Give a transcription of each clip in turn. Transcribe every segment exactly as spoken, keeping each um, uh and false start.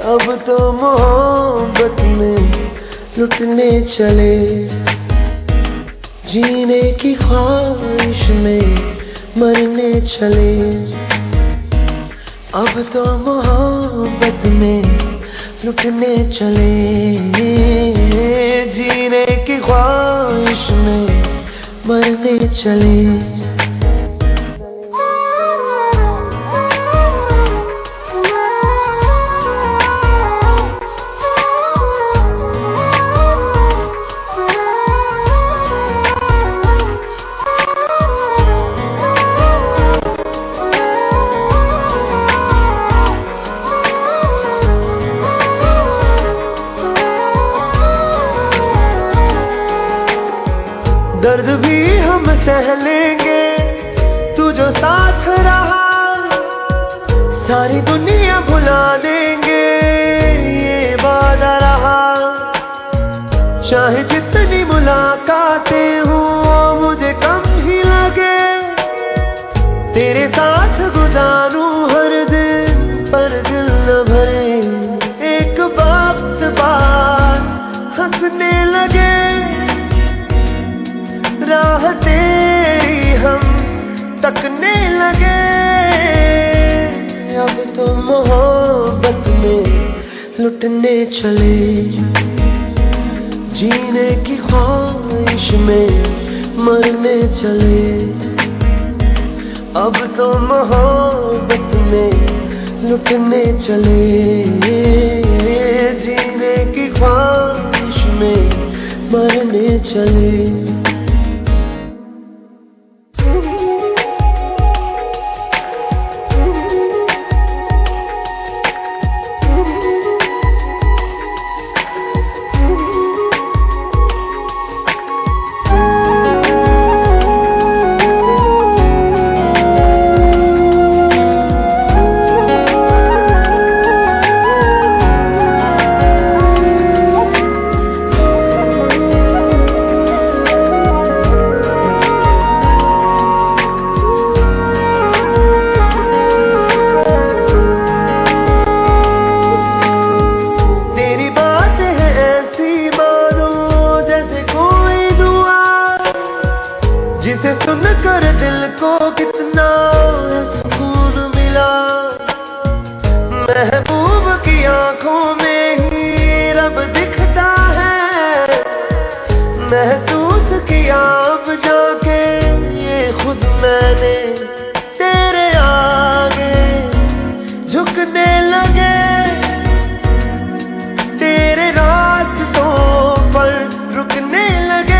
اب تو محبت میں لٹنے چلے، جینے کی خواہش میں مرنے چلے، اب تو محبت میں لٹنے چلے، جینے کی خواہش میں مرنے چلے۔ درد بھی ہم سہ لیں گے، تو جو ساتھ رہا ساری دنیا بھلا دیں گے، یہ وعدہ رہا۔ چاہے جتنی ملاقاتیں ہوں مجھے کم ہی لگے، تیرے ساتھ گزاروں ہر دن پر دل نہ بھرے، ایک وقت بعد ہنسنے لگے، راہ تیری ہم تکنے لگے، اب تو محبت میں لٹنے چلے، جینے کی خواہش میں مرنے چلے، اب تو محبت میں لٹنے چلے، جینے کی خواہش میں مرنے چلے۔ جسے سن کر دل کو کتنا سکون ملا، محبوب کی آنکھوں میں ہی رب دکھتا ہے، محسوس کیا اب جا کے یہ خود میں نے، تیرے آگے جھکنے لگے، تیرے راستوں پر رکنے لگے،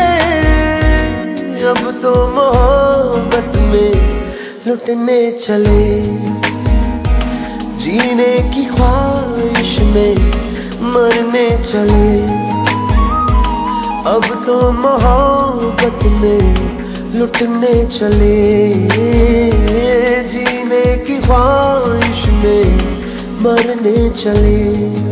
اب تو محبت میں لٹنے چلے، جینے کی خواہش میں مرنے چلے، اب تو محبت میں لٹنے چلے، جینے کی خواہش میں مرنے چلے۔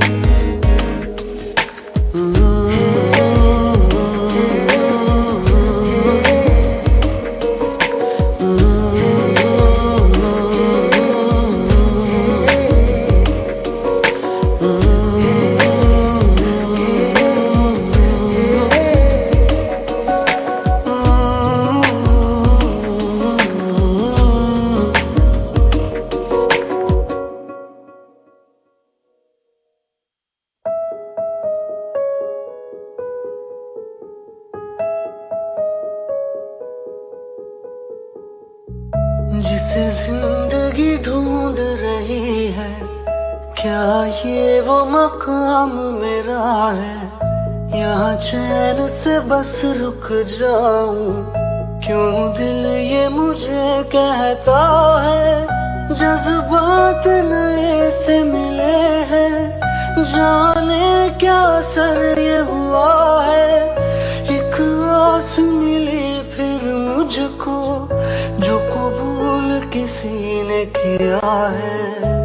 جسے زندگی ڈھونڈ رہی ہے، کیا یہ وہ مقام میرا ہے؟ یہاں چین سے بس رک جاؤں، کیوں دل یہ مجھے کہتا ہے؟ جذبات نئے سے ملے ہیں، جانے کیا اثر یہ ہوا ہے، ایک آس ملی پھر مجھ کو جو قبول کسی نے کیا ہے۔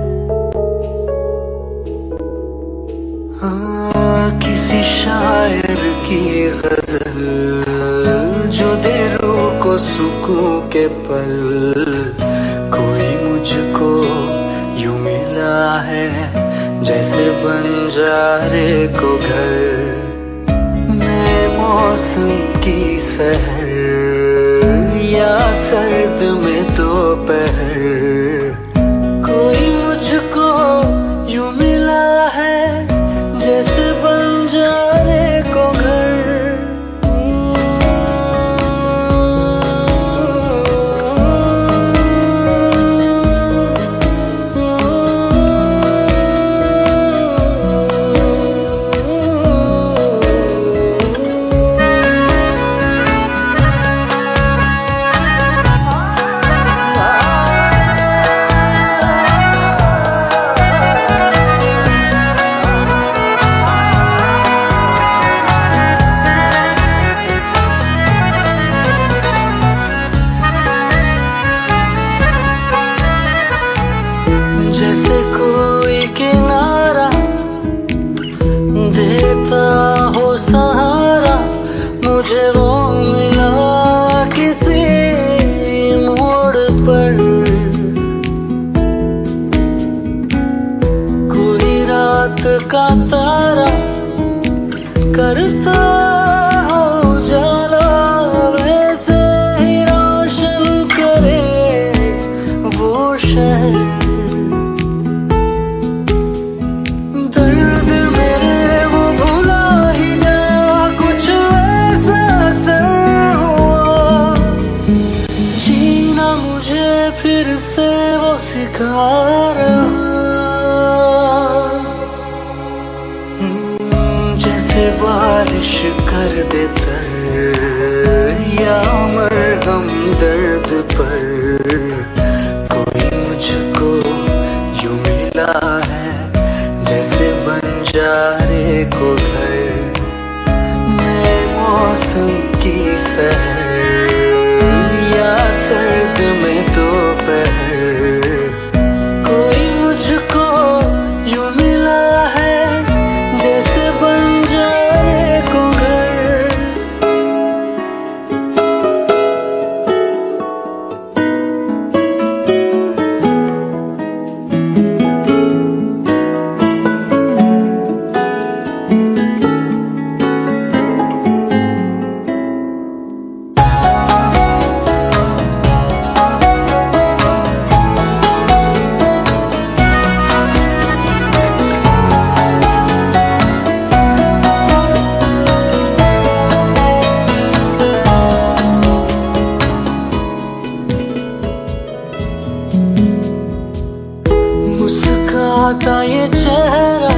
ہاں کسی شاعر کی غزل جو دے روح کو سکون کے پل، کوئی مجھ کو یوں ملا ہے جیسے بنجارے کو گھر، نئے موسم کی سحر یا سرد میں دوپہر، کوئی مجھ کو یوں ملا ہے جیسے بنجارے کو گھر۔ جیسے کوئی کنارہ دیتا ہو سہارا، مجھے وہ ملا کسی موڑ پر، کوئی رات کا تارا کرتا ہو جالا، ویسے ہی روشن کرے وہ شہر۔ درد میرے وہ بھلا ہی گیا، کچھ ایسا اثر ہوا، جینا مجھے پھر سے وہ سکھا رہا، جیسے بارش کر دے تر یا مرہم درد پر، کوئی مجھ کو یوں ملا ہے جیسے بنجارے کو گھر، نئے موسم کی سحر یا سرد میں دوپہر، کوئی مجھ کو یوں ملا ہے جیسے بنجارے کو گھر۔ مسکاتا یہ چہرہ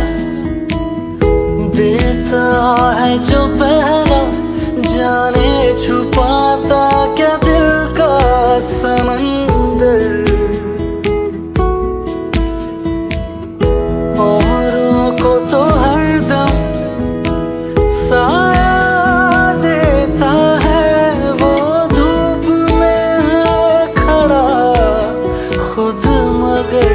دیتا ہے جو پہلا، جانے چھپاتا کیا دل کا سمندر، اوروں کو تو ہر دم سایہ دیتا ہے، وہ دھوپ میں ہے کھڑا خود مگر،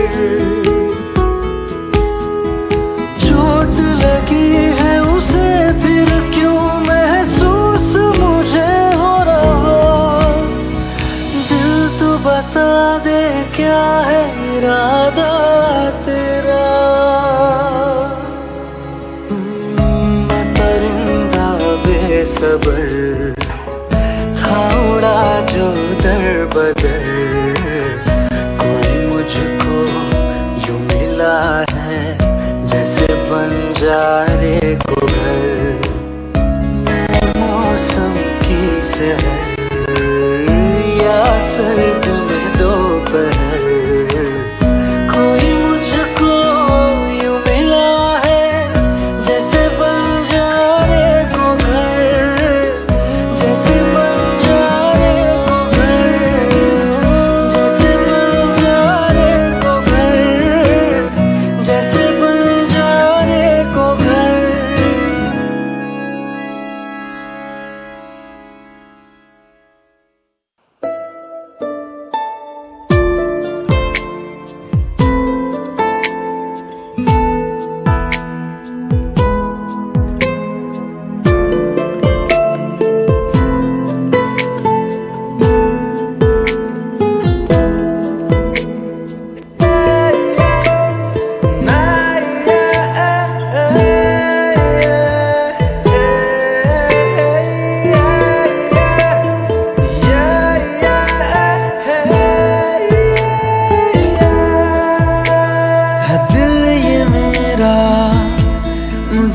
چوٹ لگی ہے اسے پھر کیوں محسوس مجھے ہو رہا، دل تو بتا دے کیا ہے ارادہ تیرا، میں پرندہ بے صبر تھا اڑا جو در بدر، کوئی مجھ کو یوں ملا ہے جیسے بنجارے کو گھر، نئے موسم کی سحر یا سرد میں دوپہر، کوئی مجھ کو یوں ملا ہے جیسے بنجارے کو گھر، جیسے بنجارے کو گھر، جیسے بنجارے کو گھر، جیسے بنجارے کو گھر۔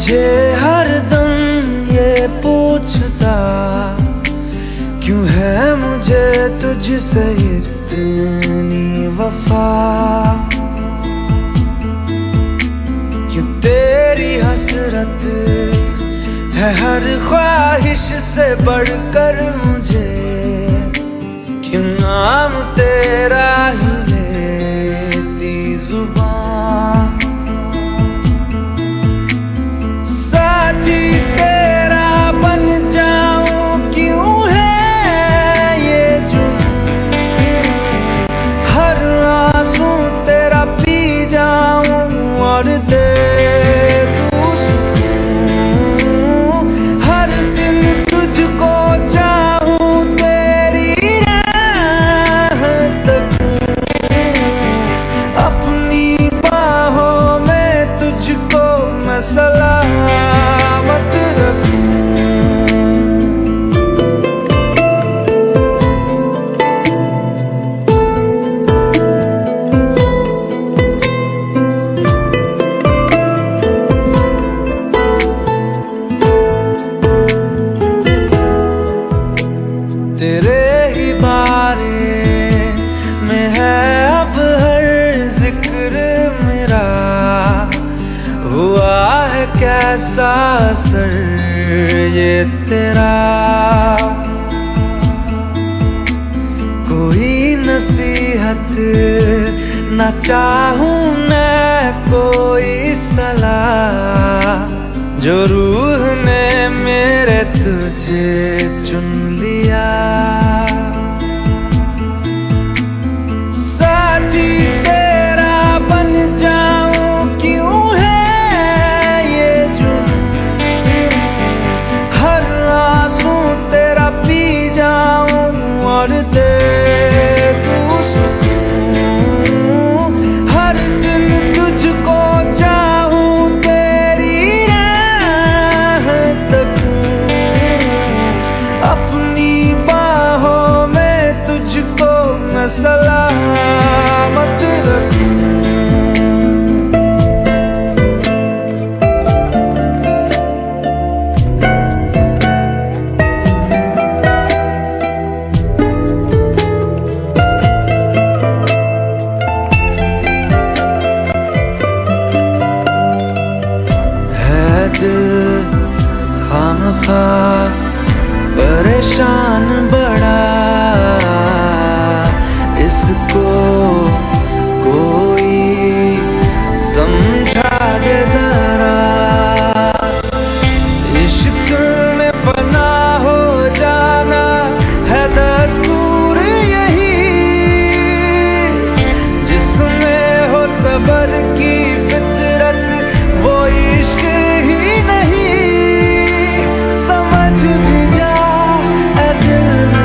مجھے ہر دم یہ پوچھتا کیوں ہے مجھے تجھ سے اتنی وفا، کیوں تیری حسرت ہے ہر خواہش سے بڑھ کر مجھے، کیوں نام تیرا ہی لیتی زبان، ساتھی تیرا بن جاؤں کیوں ہے یہ جرم، ہر آنسو تیرا پی جاؤں اور دے تیرے ہی بارے میں ہے اب ہر ذکر میرا، ہوا ہے کیسا اثر یہ تیرا، کوئی نصیحت نہ چاہوں میں کوئی صلاح، جو روح نے میرے تجھے چن لیا، ساتھی تیرا بن جاؤں کیوں ہے یہ جرم، ہر آنسو تیرا پی جاؤں اور دے دوں سکون، ہر دن تجھ کو چاہوں تیری راہ تکوں، اپنی باہوں میں تجھ کو میں سلامت رکھوں۔ ہے دل خامخواہ پریشان بڑا، اس کو کوئی سمجھا دے ذرا، عشق میں فنا ہو جانا ہے دستور یہی، جس میں ہو صبر کی فطرت وہ عشق ہی نہیں، سمجھ بھی جا اے دل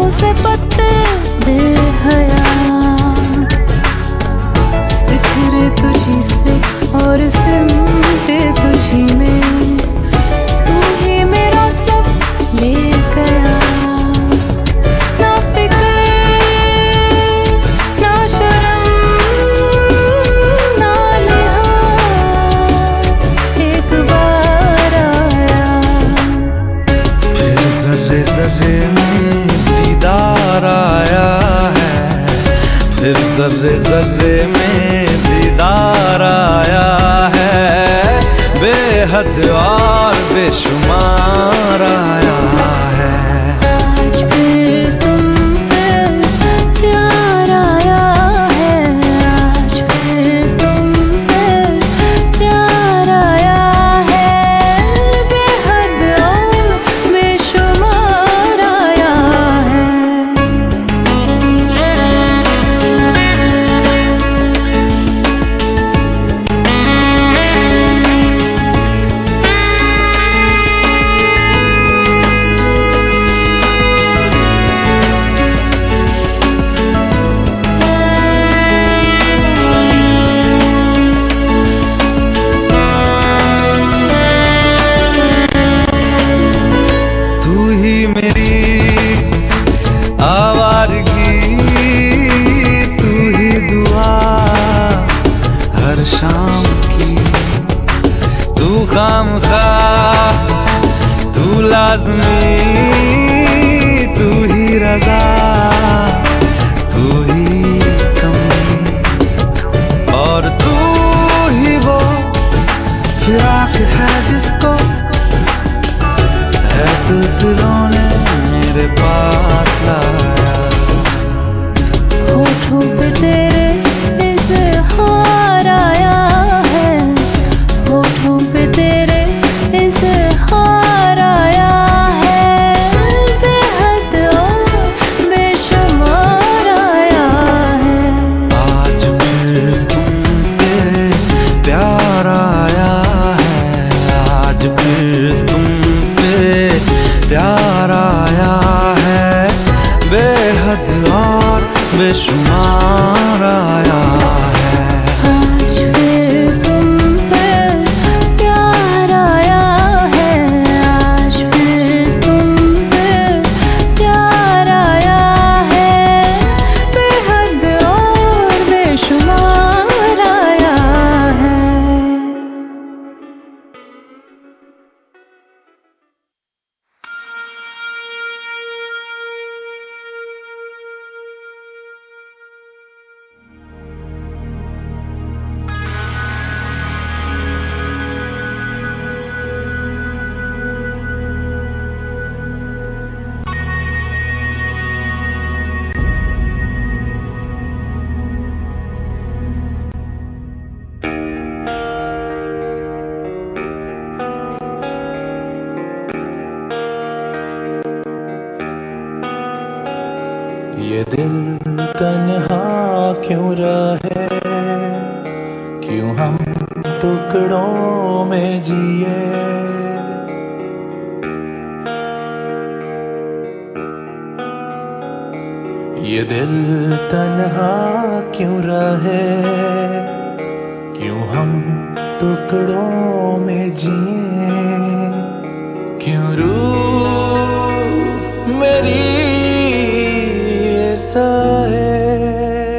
से पत्ते बेहया बिखरे तुझी से और सिमटे तुझी में, तू ही मेरा सब ले गया। ना फिक्र ना शर्म ना लिहाज, एक बार आया फिर जर्रे जर्रे में दीदार आया है, फिर जर्रे जर्रे में दीदार आया है, बेहद और बेशुमार आया है। आज फिर तुम पे प्यार आया है, आज फिर तुम पे प्यार आया है, बेहद और बेशुमार आया है। तू ही मेरी आवारगी, तू ही दुआ हर शाम की, तू खामखा तू लाज़मी, तू ही रज़ा तू ही कमी, और तू ही वो फिराक है जिसको है सिलसिलों ने मेरे पास लाया। होठों पे तेरे इज़हार आया है, होठों पे तेरे इज़हार आया है, बेहद और बेशुमार आया है। आज फिर तुम पे प्यार आया है, आज फिर तुम पे प्यार आया है, बेहद और बेशुमार आया है। आज फिर तुम पे प्यार आया है, आज फिर तुम पे प्यार आया है, बेहद और बेशुमार आया है। ये दिल तन्हा क्यों रहे, क्यों हम टुकड़ों में जिए। ये दिल तन्हा क्यों रहे, क्यों हम टुकड़ों में जिए। क्यों रूह मेरी ऐसा है,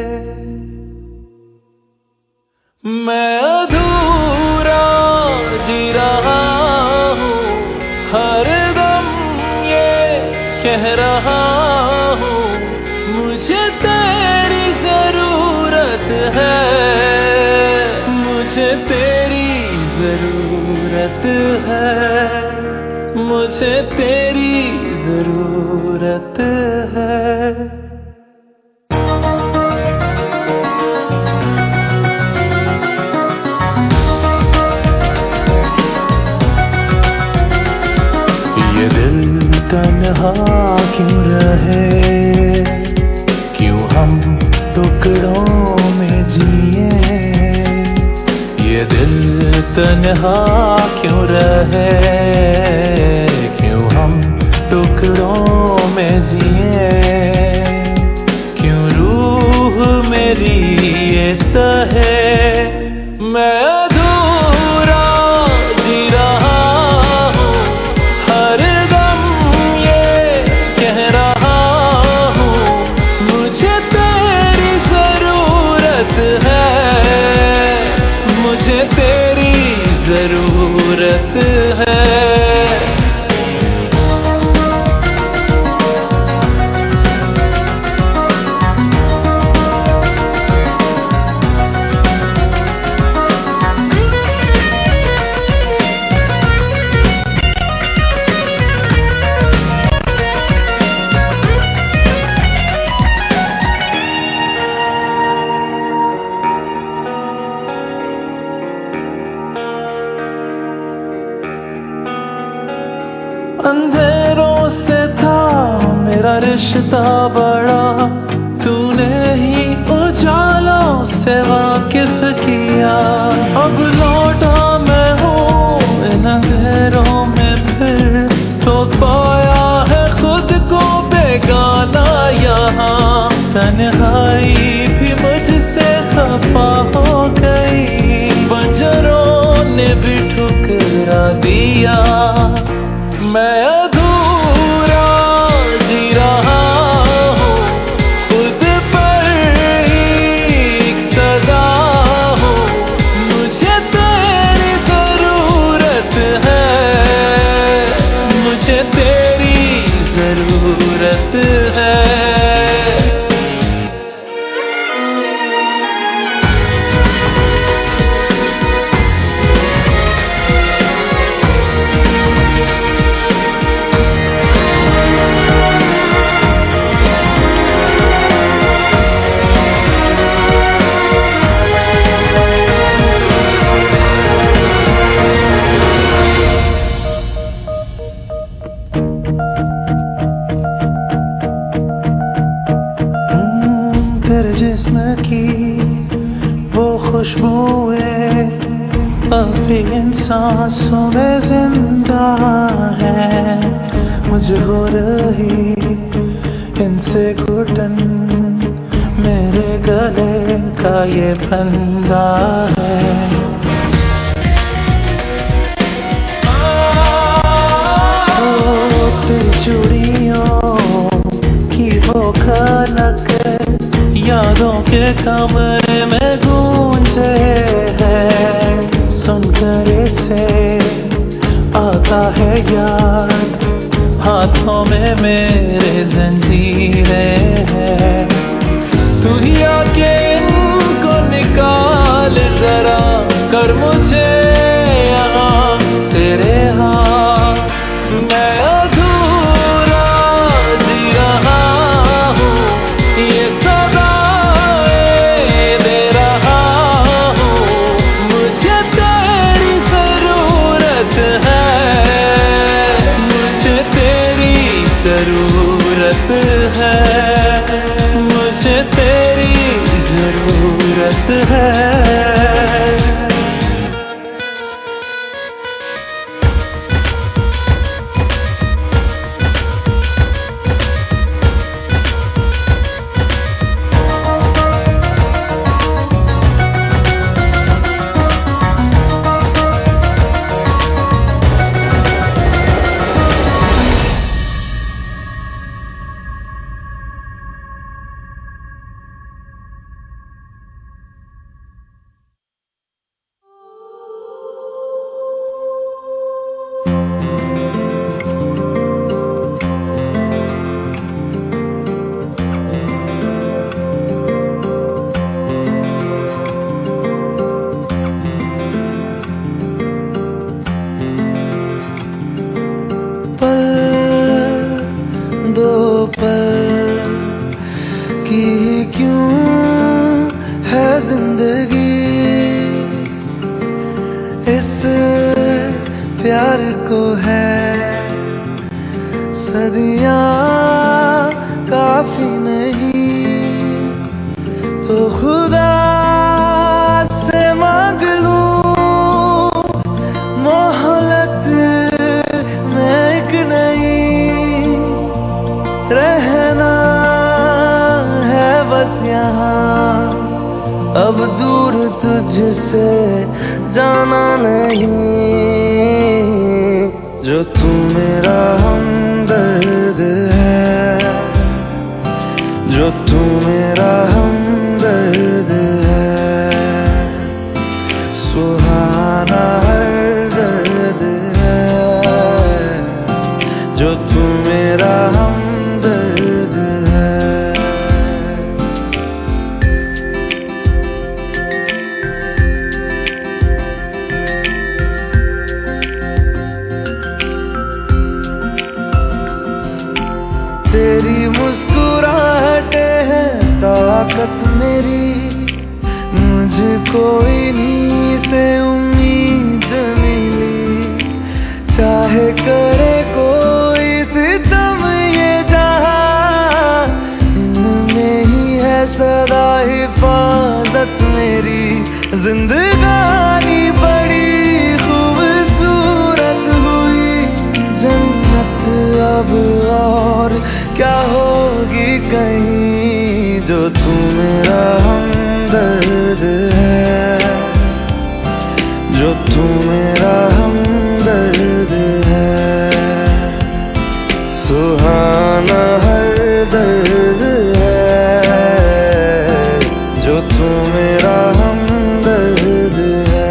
मैं अधूरा जी रहा हूँ, हर दम ये कह रहा हूँ, मुझे तेरी जरूरत है, मुझे तेरी जरूरत है, मुझे तेरी जरूरत है। ये दिल तन्हा क्यों रहे, क्यों हम टुकड़ों में जिए। ये दिल तन्हा क्यों रहे, क्यों हम टुकड़ों में जिए। रिश्ता बड़ा तूने ही उजालों से वाकिफ किया। अब लौटा मैं हूँ इन अंधेरों में फिर तो पाया है खुद को बेगाना यहाँ। तन्हाई भी मुझसे खफा हो गई, बंजरों ने भी ठुकरा दिया। मैं अधूरा जी रहा हूँ, खुद पर एक सजा हूँ। मुझे तेरी जरूरत है, मुझे तेरी जरूरत है। तेरे जिस्म की वो खुशबुएं अभी इन सांसों में जिंदा है। मुझे हो रही इनसे घुटन, मेरे गले का ये फंदा है। ओ तेरी चूड़ियों की वो खनक यादों के कमरे में गूंजे है। सुनकर इसे आता है याद, हाथों में मेरे जंजीरें हैं। तू ही आके इनको निकाल जरा, कर मुझे यहाँ से रिहा। मैं अधूरा जी रहा हूँ, ये जरूरत है, मुझे तेरी जरूरत है। दो पल की क्यों है जिंदगी, इस प्यार को है सदियां काफी नहीं। तो खुदा से मांग लूं मोहलत में एक नई, रहना है बस यहाँ अब दूर तुझसे जाना नहीं। जो तू मेरा हमदर्द है, जो तू मेरा हमदर्द है, सुहाना हर दर्द है। जो तू मेरा हमदर्द है। तेरी मुस्कुराहटे है ताकत मेरी, मुझको इन्हीं से उम्मीद मिली। चाहे करे कोई सितम ये जहां, जिंदगानी बड़ी खूबसूरत हुई, जन्नत अब और क्या होगी कहीं, जो तू मेरा हमदर्द है, जो तू मेरा हमदर्द है, सुहाना हर दर्द है, जो तू मेरा हमदर्द है।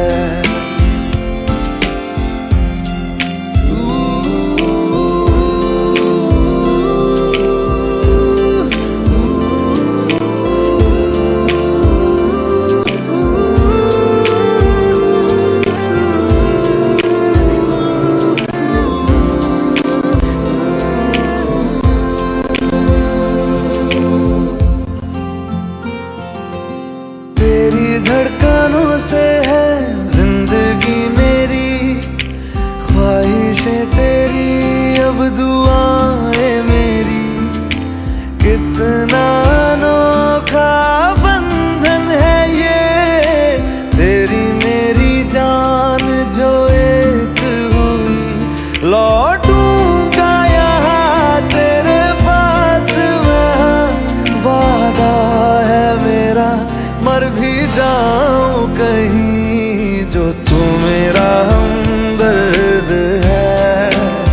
तेरी धड़कनों से है जिंदगी मेरी, ख्वाहिशें तेरी अब दुआएं मेरी, कितना अनोखा बंधन है ये, तेरी मेरी जान जो एक हुई, लौटूंगा यहाँ तेरे पास वहाँ, वादा है मेरा मर भी जाऊं कहीं, जो तू मेरा हमदर्द है,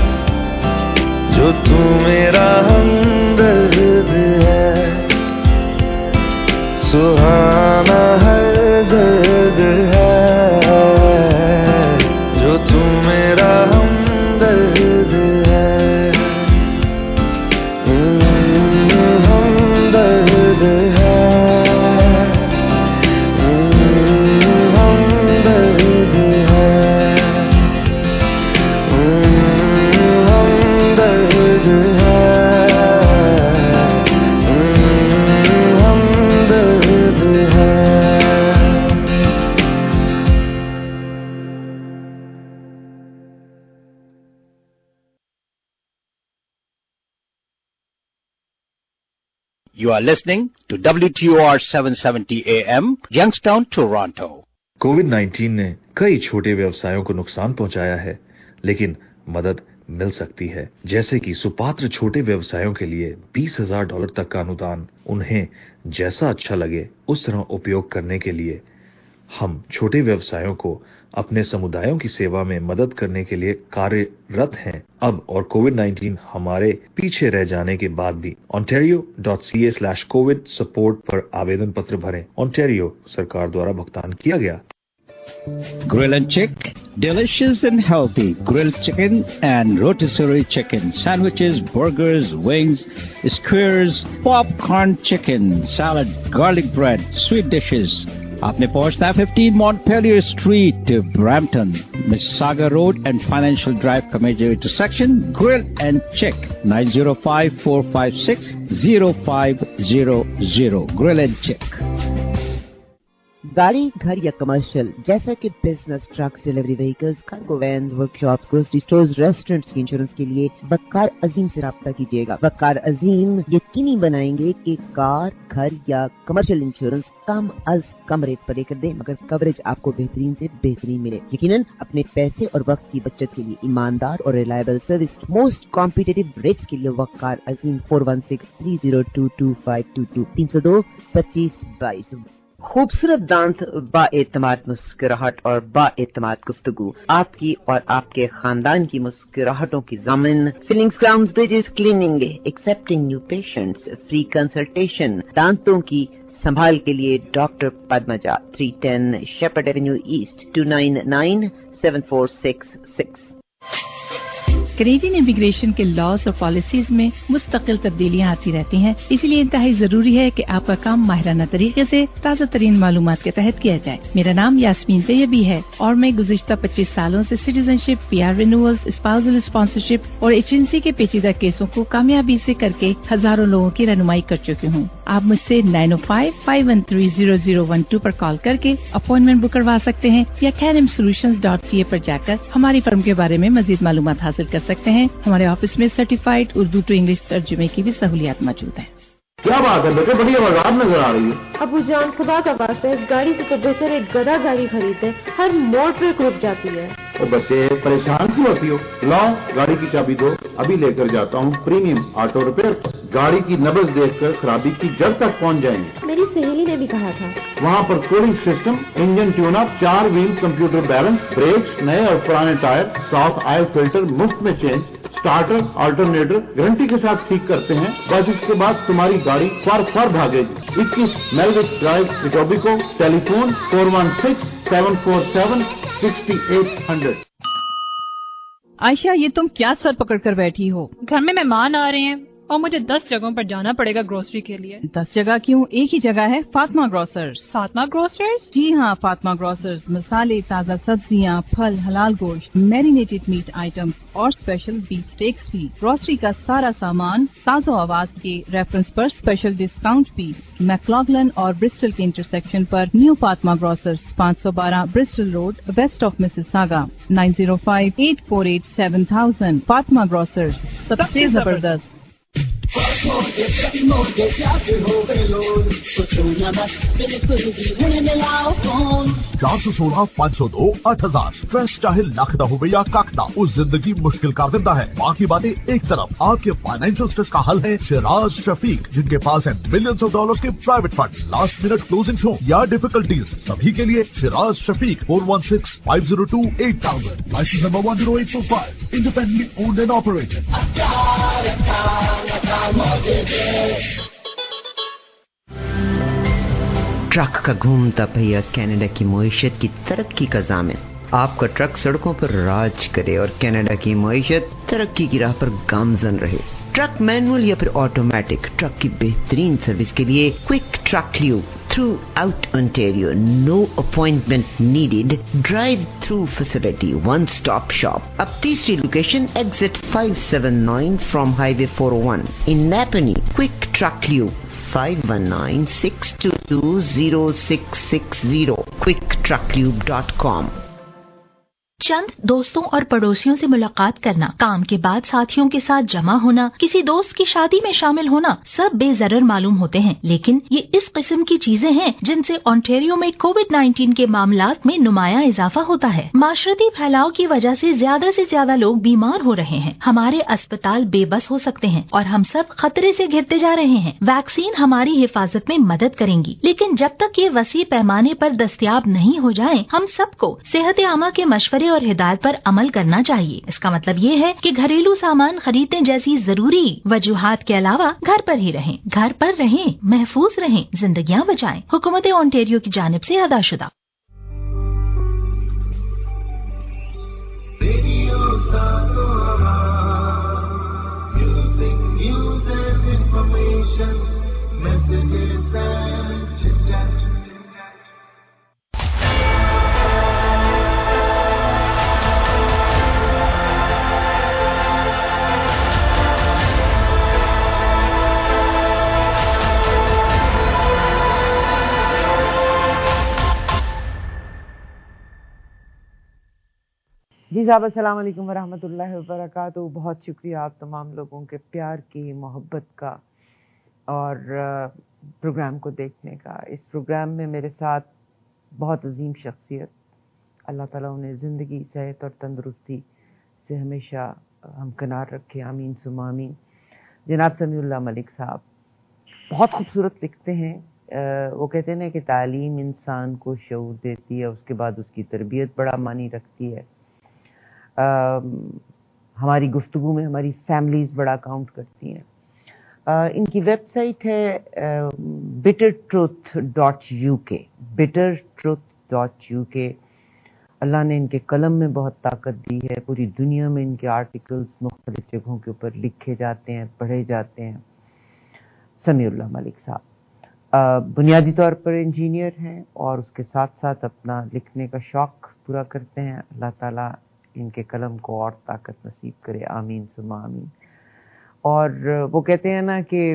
जो तू मेरा हमदर्द है, सुहाना हर दर्द है, जो तू मेरा हमदर्द है, हमदर्द है, You are listening to W T O R seven seventy A M, Youngstown, Toronto. Covid nineteen ने कई छोटे व्यवसायों को नुकसान पहुंचाया है, लेकिन मदद मिल सकती है, जैसे कि सुपात्र छोटे व्यवसायों के लिए बीस हजार डॉलर तक का अनुदान। उन्हें जैसा अच्छा लगे उस तरह उपयोग करने के लिए हम छोटे व्यवसायों को अपने समुदायों की सेवा में मदद करने के लिए कार्यरत हैं। अब और कोविड नाइन्टीन हमारे पीछे रह जाने के बाद भी ontario dot c a slash covid support पर आवेदन पत्र भरें। ओंटारियो सरकार द्वारा भुगतान किया गया। Grill and Chick, delicious and healthy grilled chicken and rotisserie chicken, sandwiches, burgers, wings, skewers, popcorn chicken, salad, garlic bread, sweet dishes. आपने पहुंचना है fifteen Montpelier Street, Brampton, Mississauga Road and Financial Drive का major intersection. Grill and Chick, nine zero five, four five six, zero five zero zero. Grill and Chick. गाड़ी, घर या commercial जैसा कि business, trucks, delivery vehicles, cargo vans, workshops, grocery stores, restaurants के insurance के लिए वक़ार अजीम से राब्ता कीजिएगा। वक़ार अजीम यकीनी बनाएंगे कि कार, घर या कमर्शियल इंश्योरेंस कम अज कम रेट पर लेकर दें, मगर कवरेज आपको बेहतरीन से बेहतरीन मिले। यकीनन अपने पैसे और वक्त की बचत के लिए ईमानदार और reliable service most competitive rates के लिए Waqar Azeem four one six three zero two two five two two तीन सौ दो पच्चीस बाईस। खूबसूरत दांत, बाएतमाद मुस्कुराहट और बाएतमाद गुफ्तगू, आपकी और आपके खानदान की मुस्कुराहटों की ज़ामिन। Fillings, crowns, bridges, cleaning, accepting new patients, free consultation, दांतों की संभाल के लिए doctor Padmaja, three ten Sheppard avenue east, two nine nine seven four six six. Canadian immigration के लॉज और पॉलिसीज में मुस्तकिल तब्दीलियां आती रहती हैं, इसलिए इंतहाई जरूरी है कि आपका काम माहिराना तरीके से ताज़ा तरीन मालूमात के तहत किया जाए। मेरा नाम यास्मीन तैयबी है और मैं गुज़िश्ता पच्चीस सालों से citizenship, PR renewals, spousal sponsorship और एजेंसी के पेचीदा केसों को कामयाबी से करके हजारों लोगों की रहनुमाई कर चुकी हूँ। आप मुझसे nine oh five, five one three, zero zero one two पर कॉल करके अपॉइंटमेंट बुक करवा सकते हैं या कैनम सोल्यूशंस डॉट सी ए पर जाकर हमारी फर्म के बारे में मजीद मालूमात हासिल कर सकते हैं। हमारे ऑफिस में सर्टिफाइड उर्दू टू इंग्लिश तर्जुमे की भी सहूलियात मौजूद है। क्या बात है बेटे, बड़ी आवाज़ नजर आ रही है। अबू जान खुदा का वास्ता है, इस गाड़ी से तो बेहतर एक गधा गाड़ी खरीदे, हर मोड़ पे रुक जाती है। ओ बच्चे परेशान क्यों होती हो, लाओ गाड़ी की चाबी दो, अभी लेकर जाता हूँ प्रीमियम ऑटो रिपेयर। गाड़ी की नब्ज देखकर खराबी की जड़ तक पहुँच जाएंगे। मेरी सहेली ने भी कहा था। वहाँ पर cooling system, engine tune up, चार व्हील कंप्यूटर बैलेंस, ब्रेक्स, नए और पुराने टायर, साफ ऑयल फिल्टर मुफ्त में चेंज, स्टार्टर अल्टरनेटर गारंटी के साथ ठीक करते हैं। बस इसके बाद तुम्हारी गाड़ी फर फर भागेगी। इक्कीस Melvich drive, Etobicoke. Telephone four one six seven four seven sixty eight hundred. Ayesha, ये तुम क्या सर पकड़ कर बैठी हो? घर में मेहमान आ रहे हैं और मुझे दस जगहों पर जाना पड़ेगा ग्रोसरी के लिए। दस जगह क्यों, एक ही जगह है, फातिमा ग्रोसर्स। फातिमा ग्रोसर्स? जी हाँ, फातिमा ग्रोसर्स मसाले, ताज़ा सब्जियाँ, फल, हलाल गोश्त, मैरिनेटेड मीट आइटम्स और स्पेशल बीफ स्टेक्स भी। ग्रोसरी का सारा सामान साजो आवाज के रेफरेंस पर स्पेशल डिस्काउंट भी। मैक्लॉगलन और ब्रिस्टल के इंटरसेक्शन पर न्यू फातिमा ग्रोसर्स, पाँच सौ बारह Bristol road, west of Mississauga, nine zero five eight four eight seven thousand. Fatima grocers, सबसे जबरदस्त। चार सौ सोलह पाँच सौ दो आठ हजार। स्ट्रेस चाहे लखदा हो या काकदा, उस जिंदगी मुश्किल कर देता है। बाकी बातें एक तरफ, आपके फाइनेंशियल स्ट्रेस का हल है शिराज शफीक, जिनके पास है मिलियंस ऑफ डॉलर्स के private fund, last minute closing हो या डिफिकल्टीज, सभी के लिए Shiraz Shafiq. Four one six five zero two eight thousand. License number one zero eight four five. Independently owned and operated. Truck का घूमता पहिया कनाडा की मईशत की तरक्की का ज़ामिन। आपका ट्रक सड़कों पर राज करे और कनाडा की मईशत तरक्की की राह पर गामजन रहे। ट्रक मैनुअल या फिर ऑटोमेटिक, ट्रक की बेहतरीन सर्विस के लिए quick truck lube throughout Ontario. No appointment needed, drive through facility, one stop shop. अब तीसरी location exit five seven nine from highway four oh one in Napanee. Quick truck lube five one nine six two two zero six six zero, quick truck lube dot com. चंद दोस्तों और पड़ोसियों से मुलाकात करना, काम के बाद साथियों के साथ जमा होना, किसी दोस्त की शादी में शामिल होना, सब बेजरर मालूम होते हैं, लेकिन ये इस किस्म की चीजें हैं जिनसे ओंटारियो में कोविड नाइन्टीन के मामलात में नुमाया इजाफा होता है। माशरती फैलाव की वजह से ज्यादा से ज्यादा लोग बीमार हो रहे हैं। हमारे अस्पताल बेबस हो सकते हैं और हम सब खतरे से घिरते जा रहे हैं। वैक्सीन हमारी हिफाजत में मदद करेंगी, लेकिन जब तक ये वसी पैमाने पर दस्तयाब नहीं हो जाए, हम सबको सेहत आमा के मशवरे और हिदायत पर अमल करना चाहिए। इसका मतलब ये है कि घरेलू सामान खरीदने जैसी जरूरी वजूहात के अलावा घर पर ही रहें, घर पर रहें, महफूज रहें, जिंदगियां बचाएं। हुकूमत ओंटारियो की जानिब से अदाशुदा। जी साहब, अस्सलाम वालेकुम वरहमतुल्लाहि वबरकातुहू। बहुत शुक्रिया आप तमाम लोगों के प्यार की, मोहब्बत का और प्रोग्राम को देखने का। इस प्रोग्राम में मेरे साथ बहुत अजीम शख्सियत, अल्लाह ताला उन्हें ज़िंदगी, सेहत और तंदुरुस्ती से हमेशा हमकनार रखे, आमीन सुम्मा आमीन। जनाब समीउल्लाह मलिक साहब बहुत खूबसूरत लिखते हैं। वो कहते हैं ना कि तालीम इंसान को शऊर देती है, उसके बाद उसकी तरबियत बड़ा मानी रखती है। Uh, हमारी गुफ्तगू में हमारी फैमिलीज़ बड़ा काउंट करती हैं। uh, इनकी वेबसाइट है bitter truth dot U K, bitter truth dot U K. Allah ने इनके कलम में बहुत ताकत दी है। पूरी दुनिया में इनके आर्टिकल्स मुख्तलिफ जगहों के ऊपर लिखे जाते हैं, पढ़े जाते हैं। समीउल्लाह मलिक साहब uh, बुनियादी तौर पर इंजीनियर हैं और उसके साथ साथ अपना लिखने का शौक़ पूरा करते हैं। अल्लाह ताला इनके कलम को और ताकत नसीब करे, आमीन सुम्मा आमीन। और वो कहते हैं ना कि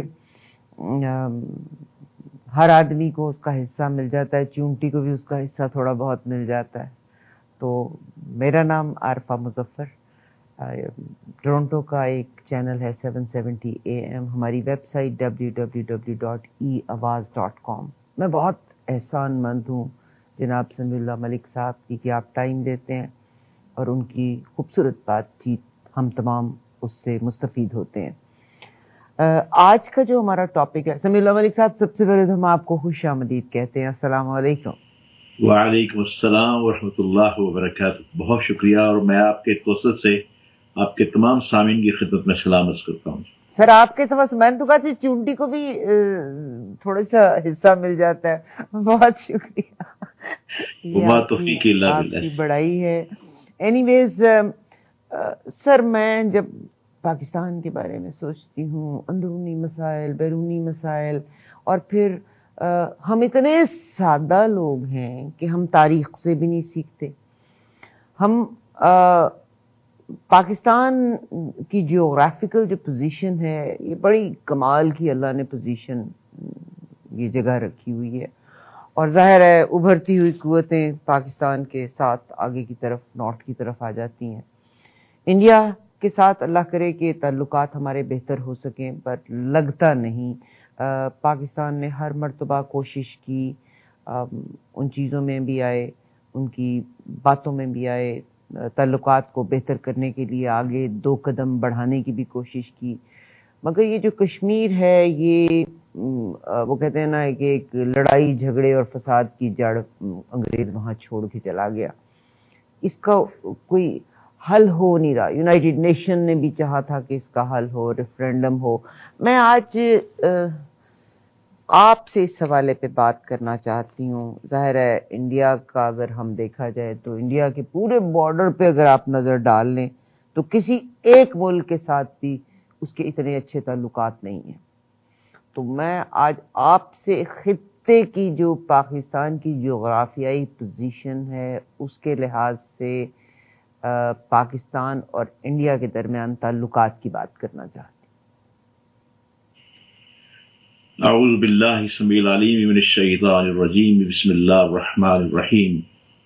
हर आदमी को उसका हिस्सा मिल जाता है, चूंटी को भी उसका हिस्सा थोड़ा बहुत मिल जाता है। तो मेरा नाम आरफा मुजफ्फर, टोरंटो का एक चैनल है सेवन सेवेंटी ए एम, हमारी website W W W dot E Awaz dot com. मैं बहुत एहसानमंद हूँ जनाब समीउल्लाह मलिक साहब की कि आप टाइम देते हैं और उनकी खूबसूरत बातचीत हम तमाम उससे मुस्तफ़ीद होते हैं। आज का जो हमारा टॉपिक है, समीउल्लाह मलिक साहब, सबसे पहले तो हम आपको खुश आमदीद कहते हैं। अस्सलाम वालेकुम। वालेकुम अस्सलाम व रहमतुल्लाहि व बरकातुहू। बहुत शुक्रिया, और मैं आपके तवसत से आपके तमाम सामीन की खिदमत में सलाम अर्ज़ करता हूँ। सर, आपके समझ मैंने तो कहा थी चुंटी को भी थोड़ा सा हिस्सा मिल जाता है। बहुत शुक्रिया, ये आपकी, आपकी बड़ाई है। एनीवेज सर, मैं जब पाकिस्तान के बारे में सोचती हूँ, अंदरूनी मसाइल, बैरूनी मसाइल, और फिर आ, हम इतने सादा लोग हैं कि हम तारीख से भी नहीं सीखते। हम आ, पाकिस्तान की जियोग्राफिकल जो पोजीशन है, ये बड़ी कमाल की अल्लाह ने पोजीशन, ये जगह रखी हुई है, और जाहिर है उभरती हुई कुव्वतें पाकिस्तान के साथ आगे की तरफ, नॉर्थ की तरफ आ जाती हैं। इंडिया के साथ अल्लाह करे कि ताल्लुकात हमारे बेहतर हो सकें, पर लगता नहीं। आ, पाकिस्तान ने हर मर्तबा कोशिश की, आ, उन चीज़ों में भी आए, उनकी बातों में भी आए, ताल्लुकात को बेहतर करने के लिए आगे दो कदम बढ़ाने की भी कोशिश की, मगर ये जो कश्मीर है, ये वो कहते हैं ना कि एक लड़ाई झगड़े और फसाद की जड़ अंग्रेज़ वहाँ छोड़ के चला गया। इसका कोई हल हो नहीं रहा। यूनाइटेड नेशन ने भी चाहा था कि इसका हल हो, रेफरेंडम हो। मैं आज आपसे इस हवाले पे बात करना चाहती हूँ। जाहिर है इंडिया का अगर हम देखा जाए तो इंडिया के पूरे बॉर्डर पे अगर आप नज़र डाल लें तो किसी एक मुल्क के साथ भी उसके इतने अच्छे ताल्लुकात नहीं हैं। तो मैं आज आपसे खित्ते की जो पाकिस्तान की जियोग्राफियाई पोजीशन है, उसके लिहाज से आ, पाकिस्तान और इंडिया के दरमियान ताल्लुकात की बात करना चाहती हूँ। अऊज़ु बिल्लाहि समीउल अलीम मिनश शैतानिर रजीम, बिस्मिल्लाहिर रहमानिर रहीम।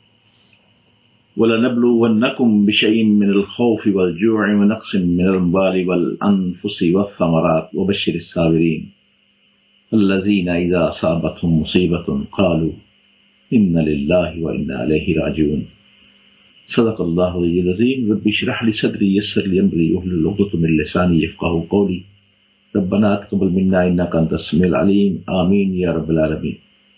वलनब्लुवन्नकुम बिशैइन मिनल खौफि वल जू'i व नक़्सिन मिनल अम्वालि वल अनफुसि वस्समरात वबश्शिरिस साबिरीन अल्लज़ीना इज़ा असाबतहुम मुसीबतुन क़ालू इन्ना लिल्लाहि व इन्ना इलैहि राजिऊन। सदक़ल्लाहुल अज़ीम। रब्बि इश्रह ली सदरी यस्सिर ली अमरी वहलुल उक़दतम मिन लिसानी यफ़क़हू क़ौली। रब्बना तक़ब्बल मिन्ना इन्नका अंतस समीउल अलीम। आमीन या रब्बल आलमीन।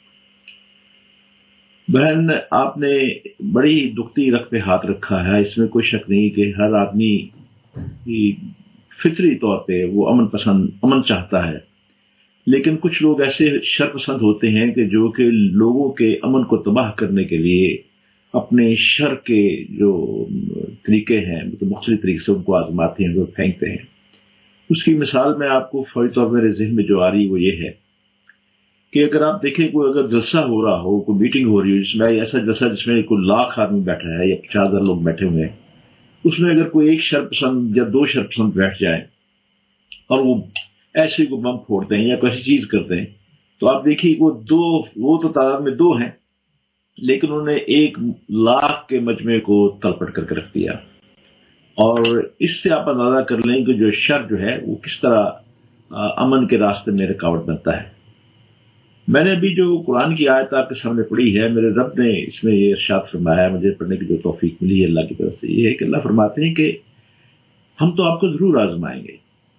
बहन, आपने बड़ी दुखती रख पे हाथ रखा है। इसमें कोई शक नहीं कि हर आदमी फितरी तौर पे वो अमन पसंद, अमन चाहता है, लेकिन कुछ लोग ऐसे शर पसंद होते हैं कि जो कि लोगों के अमन को तबाह करने के लिए अपने शर के जो तरीके हैं, मतलब मुख्तलिफ तरीके से उनको आजमाते हैं, वो फेंकते हैं। उसकी मिसाल मैं आपको फौरी तौर पर मेरे जहन में जो आ रही वो ये है कि अगर आप देखें कोई अगर जलसा हो रहा हो, कोई मीटिंग हो रही हो, जिसमें ऐसा जलसा जिसमें कोई लाख आदमी बैठा है या पचास हजार लोग बैठे हुए हैं, उसमें अगर कोई एक शर पसंद या दो शर पसंद बैठ जाए और वो ऐसे को बम फोड़ते हैं या कोई ऐसी चीज करते हैं, तो आप देखिए वो दो, वो तो तादाद में दो हैं, लेकिन उन्होंने एक लाख के मजमे को तलपट करके रख दिया। और इससे आप अंदाजा कर लें कि जो शर जो है वो किस तरह अमन के रास्ते में रुकावट बनता है। मैंने अभी जो कुरान की आयत आपके सामने पढ़ी है, मेरे रब ने इसमें ये इरशाद फरमाया, मुझे पढ़ने की जो तौफीक मिली है अल्लाह की तरफ से, ये है कि अल्लाह फरमाते हैं कि हम तो आपको जरूर आजमाएंगे,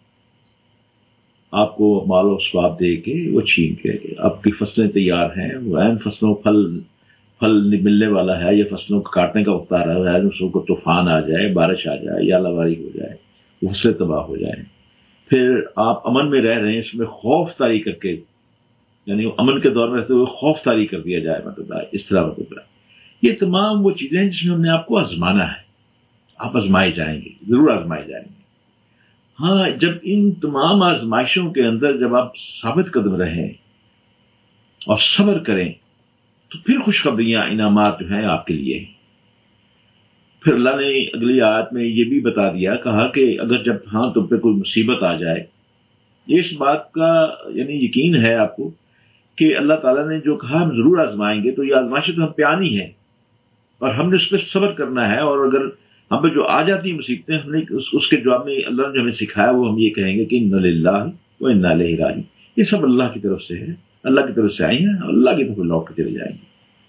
आपको मालो स्वाब दे के, वो छीन के, आपकी फसलें तैयार हैं, वो ऐन फसलों फल फल मिलने वाला है, या फसलों को काटने का वक्त आ रहा है, उसको तूफान आ जाए, बारिश आ जाए, या लावारी हो जाए, फसलें तबाह हो जाए, फिर आप अमन में रह रहे हैं, इसमें खौफ तारी करके, यानी अमन के दौर में रहते हुए खौफ तारी कर दिया जाए, मतलब इस तरह मतलब ये तमाम वो चीजें हैं जिसमें हमने आपको आजमाना है। आप आजमाए जाएंगे, जरूर आजमाए जाएंगे। हाँ, जब इन तमाम आजमाइशों के अंदर जब आप साबित कदम रहें और सब्र करें, तो फिर खुशखबरियां, इनामात जो हैं आपके लिए। फिर अल्लाह ने अगली आयत में ये भी बता दिया, कहा कि अगर जब हाँ तुम पे कोई मुसीबत आ जाए, इस बात का यानी यकीन है आपको कि अल्लाह ताला ने जो कहा हम जरूर आजमाएंगे, तो ये आजमाइश तो हम पे आनी है और हमने उस पर सब्र करना है। और अगर ہم پہ جو آ جاتی ہیں مصیبتیں، ہم نے اس کے جواب میں اللہ نے جو ہمیں سکھایا وہ ہم یہ کہیں گے کہ انا للہ و انا الیہ راجعون، یہ سب اللہ کی طرف سے ہے، اللہ کی طرف سے آئی ہیں، اللہ کی طرف لوٹ کے چلے جائیں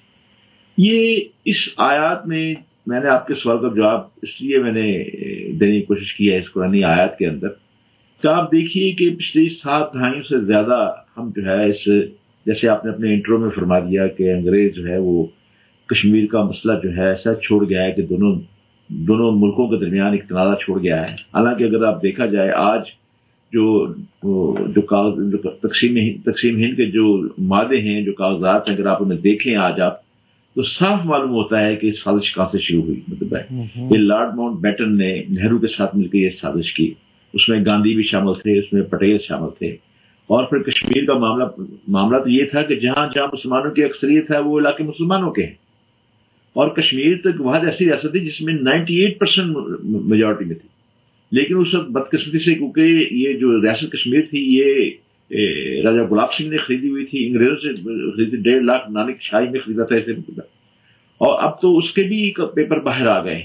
گے۔ یہ اس آیات میں میں نے آپ کے سوال کا جواب اس لیے میں نے دینے کی کوشش کی ہے اس قرآنی آیات کے اندر کہ آپ دیکھیے کہ پچھلی سات دہائیوں سے زیادہ ہم جو ہے اس، جیسے آپ نے اپنے انٹرو میں فرما دیا کہ انگریز جو ہے وہ کشمیر کا مسئلہ جو ہے ایسا چھوڑ گیا ہے کہ دونوں دونوں ملکوں کے درمیان ایک تنازع چھوڑ گیا ہے۔ حالانکہ اگر آپ دیکھا جائے آج جو جو کاغذ جو تقسیم تقسیم ہند کے جو مادے ہیں، جو کاغذات ہیں، اگر آپ انہیں دیکھیں آج آپ تو صاف معلوم ہوتا ہے کہ سازش کہاں سے شروع ہوئی۔ مطلب ہے یہ لارڈ ماؤنٹ بیٹن نے نہرو کے ساتھ مل کے یہ سازش کی، اس میں گاندھی بھی شامل تھے، اس میں پٹیل شامل تھے، اور پھر کشمیر کا معاملہ معاملہ تو یہ تھا کہ جہاں جہاں مسلمانوں کی اکثریت ہے وہ علاقے مسلمانوں کے ہیں، اور کشمیر تک واحد ایسی ریاست تھی جس میں نائنٹی ایٹ پرسینٹ میجورٹی میں تھی، لیکن اس وقت بدقسمتی سے کیونکہ یہ جو ریاست کشمیر تھی یہ راجہ گلاب سنگھ نے خریدی ہوئی تھی، انگریزوں سے خریدی، ڈیڑھ لاکھ نانک شاہی میں خریدا تھا اسے، اور اب تو اس کے بھی پیپر باہر آ گئے ہیں۔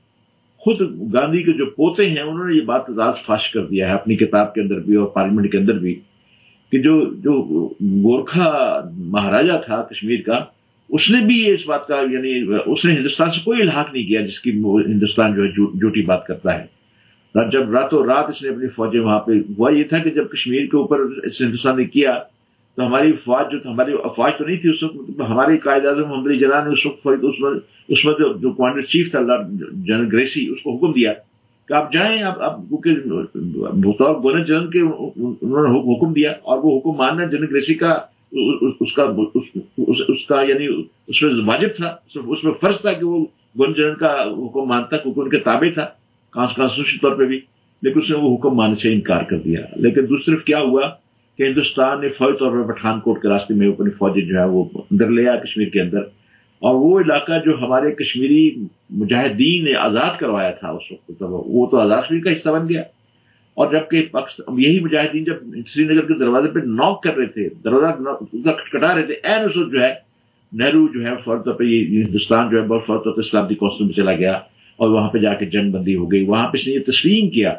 خود گاندھی کے جو پوتے ہیں انہوں نے یہ بات راز فاش کر دیا ہے اپنی کتاب کے اندر بھی اور پارلیمنٹ کے اندر بھی کہ جو جو گورکھا مہاراجا تھا کشمیر کا، اس نے بھی اس بات کا، یعنی اس نے ہندوستان سے کوئی الحاق نہیں کیا جس کی ہندوستان جو ہے جھوٹی بات کرتا ہے۔ جب راتوں رات اس نے اپنی فوجیں وہاں پہ، ہوا یہ تھا کہ جب کشمیر کے اوپر اس ہندوستان نے کیا تو ہماری فوج جو ہماری افواج تو نہیں تھی اس وقت، ہمارے قائد اعظم محمد علی جناح نے اس وقت اس میں اس میں جو کمانڈر چیف تھا جنرل گریسی، اس کو حکم دیا کہ آپ جائیں، اب اب کیونکہ بطور گورنر جنرل کے انہوں نے حکم دیا اور وہ حکم ماننا جنرل گریسی کا اس کا اس کا یعنی اس میں واجب تھا، اس میں فرض تھا کہ وہ گورنر جنرل کا حکم مانتا کیونکہ ان کے تابع تھا کانسٹیٹیوشن طور پہ بھی، لیکن اس نے وہ حکم ماننے سے انکار کر دیا۔ لیکن دوسری طرف کیا ہوا کہ ہندوستان نے فوری طور پر پٹھان کوٹ کے راستے میں اپنی فوجیں جو ہے وہ اندر لے آیا کشمیر کے اندر، اور وہ علاقہ جو ہمارے کشمیری مجاہدین نے آزاد کروایا تھا اس وقت، وہ تو آزاد کشمیر کا حصہ بن گیا، اور جبکہ یہی مجاہدین جب سری نگر کے دروازے پہ نوک کر رہے تھے، دروازہ کٹا رہے تھے، این اس وقت جو ہے نہرو جو ہے فوری طور پہ یہ ہندوستان جو ہے بہت فوری طور پہ اسلامی کونسل میں چلا گیا اور وہاں پہ جا کے جنگ بندی ہو گئی۔ وہاں پہ اس نے یہ تسلیم کیا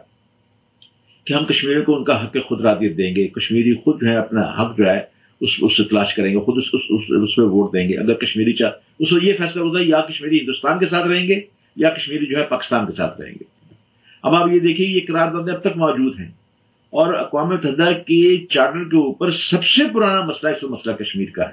کہ ہم کشمیریوں کو ان کا حق خود رادیت دیں گے، کشمیری خود جو ہے اپنا حق جو ہے اس اس سے تلاش کریں گے، خود اس اس, اس, اس پہ ووٹ دیں گے۔ اگر کشمیری چاہ اس کو یہ فیصلہ ہوتا ہے یا کشمیری ہندوستان کے ساتھ رہیں گے یا کشمیری جو ہے پاکستان کے ساتھ رہیں گے۔ اب آپ یہ دیکھیے یہ قراردادیں اب تک موجود ہیں، اور اقوام متحدہ کے چارٹر کے اوپر سب سے پرانا مسئلہ اس مسئلہ کشمیر کا ہے،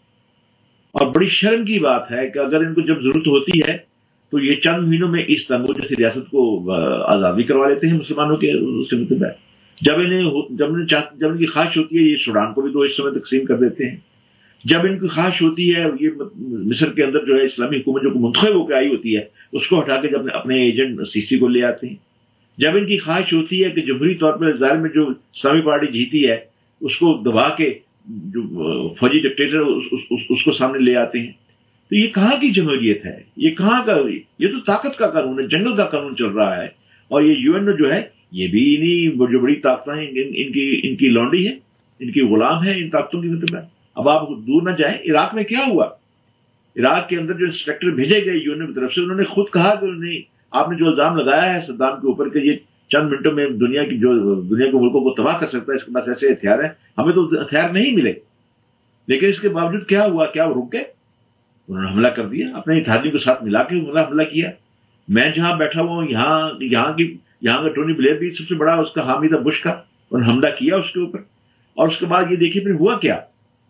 اور بڑی شرم کی بات ہے کہ اگر ان کو جب ضرورت ہوتی ہے تو یہ چند مہینوں میں اس تنگو جیسی ریاست کو آزادی کروا لیتے ہیں مسلمانوں کے سے مطلب ہے۔ جب انہیں جب انہیں جب ان کی خواہش ہوتی ہے یہ سوڈان کو بھی دو حصوں میں تقسیم کر دیتے ہیں، جب ان کی خواہش ہوتی ہے یہ مصر کے اندر جو ہے اسلامی حکومت جو منتخب ہو کے آئی ہوتی ہے اس کو ہٹا کے جب اپنے ایجنٹ سی سی کو لے آتے ہیں، جب ان کی خواہش ہوتی ہے کہ جمہوری طور پر ظاہر میں جو اسلامی پارٹی جیتی ہے اس کو دبا کے جو فوجی ڈکٹیٹر اس, اس, اس, اس کو سامنے لے آتے ہیں، تو یہ کہاں کی جمہوریت ہے؟ یہ کہاں کا؟ یہ تو طاقت کا قانون ہے، جنگل کا قانون چل رہا ہے، اور یہ یو این جو ہے یہ بھی انہیں جو بڑی طاقتیں ہیں ان, ان کی ان کی لونڈی ہے، ان کی غلام ہے، ان طاقتوں کی مطلب ہے۔ اب آپ دور نہ جائیں، عراق میں کیا ہوا؟ عراق کے اندر جو انسپیکٹر بھیجے گئے یو این کی طرف سے انہوں نے خود کہا کہ انہیں آپ نے جو الزام لگایا ہے صدام کے اوپر کہ یہ چند منٹوں میں دنیا کی جو دنیا کے ملکوں کو تباہ کر سکتا ہے، اس کے پاس ایسے ہتھیار ہیں، ہمیں تو ہتھیار نہیں ملے، لیکن اس کے باوجود کیا ہوا؟ کیا وہ رک گئے؟ انہوں نے حملہ کر دیا، اپنے اتحادیوں کے ساتھ ملا کے حملہ کیا۔ میں جہاں بیٹھا ہوا ہوں یہاں یہاں کی یہاں کا ٹونی بلیئر بھی سب سے بڑا اس کا حامی تھا بش کا، انہوں نے حملہ کیا اس کے اوپر، اور اس کے بعد یہ دیکھیے پھر ہوا کیا؟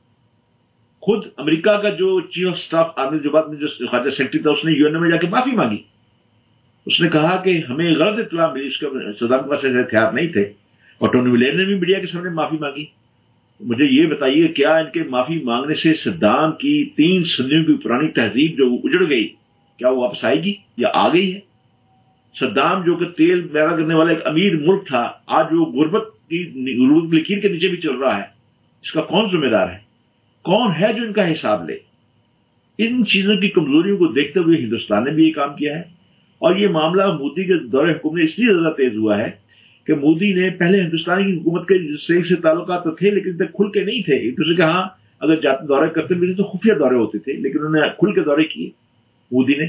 خود امریکہ کا جو چیف آف اسٹاف آرمی جو بعد میں جو خارجہ سیکرٹری تھا اس نے یو این میں جا کے معافی مانگی، اس نے کہا کہ ہمیں غلط اطلاع ملی، اس کا صدام کے پاس ایسے ہتھیار نہیں تھے، اور ٹونی بلیئر نے بھی میڈیا کے سامنے معافی مانگی۔ مجھے یہ بتائیے کیا ان کے معافی مانگنے سے صدام کی تین صدیوں کی پرانی تہذیب جو اجڑ گئی کیا وہ واپس آئے گی یا آ گئی ہے؟ صدام جو کہ تیل پیدا کرنے والا ایک امیر ملک تھا، آج وہ غربت کی غربت کی لکیر کے نیچے بھی چل رہا ہے، اس کا کون ذمہ دار ہے؟ کون ہے جو ان کا حساب لے؟ ان چیزوں کی کمزوریوں کو دیکھتے ہوئے ہندوستان نے بھی یہ کام کیا ہے، اور یہ معاملہ مودی کے دور حکومت اس لیے زیادہ تیز ہوا ہے کہ مودی نے پہلے ہندوستان کی حکومت کے سے تعلقات تو تھے لیکن تک کھل کے نہیں تھے، ایک دوسرے کے ہاں اگر جاتے دورے کرتے بھی تھے تو خفیہ دورے ہوتے تھے، لیکن انہوں نے کھل کے دورے کیے مودی نے،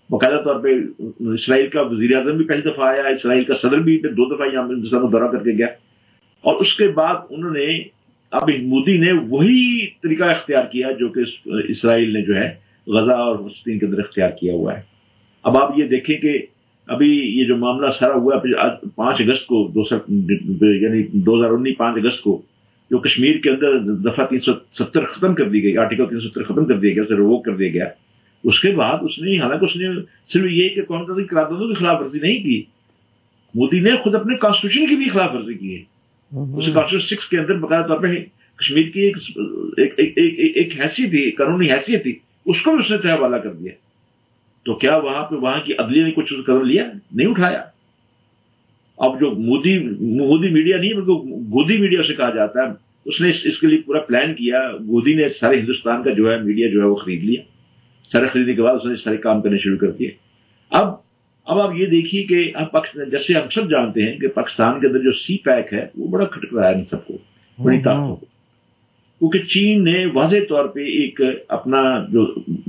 باقاعدہ طور پہ اسرائیل کا وزیر اعظم بھی پہلی دفعہ آیا, اسرائیل کا صدر بھی دو دفعہ یہاں ہندوستان کو دورہ کر کے گیا, اور اس کے بعد انہوں نے اب مودی نے وہی طریقہ اختیار کیا جو کہ اسرائیل نے جو ہے غزہ اور فلسطین کے اندر اختیار کیا ہوا ہے. اب آپ یہ دیکھیں کہ ابھی یہ جو معاملہ سارا ہوا ہے پانچ اگست کو دو سو یعنی دو ہزار انیس پانچ اگست کو جو کشمیر کے اندر دفعہ تین سو ستر ختم کر دی گئی, آرٹیکل تین سو ستر ختم کر دیا گیا, اسے ریووک کر دیا گیا. اس کے بعد اس نے حالانکہ اس نے صرف یہ کہ قوم متحدہ کی قراردادوں کی خلاف ورزی نہیں کی, مودی نے خود اپنے کانسٹیٹیوشن کی بھی خلاف ورزی کی ہے. اس کانسٹیٹیوشن سکس کے اندر باقاعدہ طور پہ کشمیر کی ایک حیثیت تھی, قانونی حیثیت تھی, اس کو بھی اس نے تہہ والا کر دیا. تو کیا وہاں پہ وہاں کی عدلیہ نے کچھ قدم لیا؟ نہیں اٹھایا. اب جو مودی مودی میڈیا نہیں بلکہ گودی میڈیا سے کہا جاتا ہے, اس نے اس کے لیے پورا پلان کیا. گودی نے سارے ہندوستان کا جو ہے میڈیا جو ہے وہ خرید لیا. سارے خریدنے کے بعد اس نے سارے کام کرنے شروع کر دیے. اب اب آپ یہ دیکھیے کہ اب جیسے ہم سب جانتے ہیں کہ پاکستان کے اندر جو سی پیک ہے وہ بڑا کھٹک رہا ہے ان سب کو, بڑی طاقتوں کو, کیونکہ چین نے واضح طور پہ ایک اپنا جو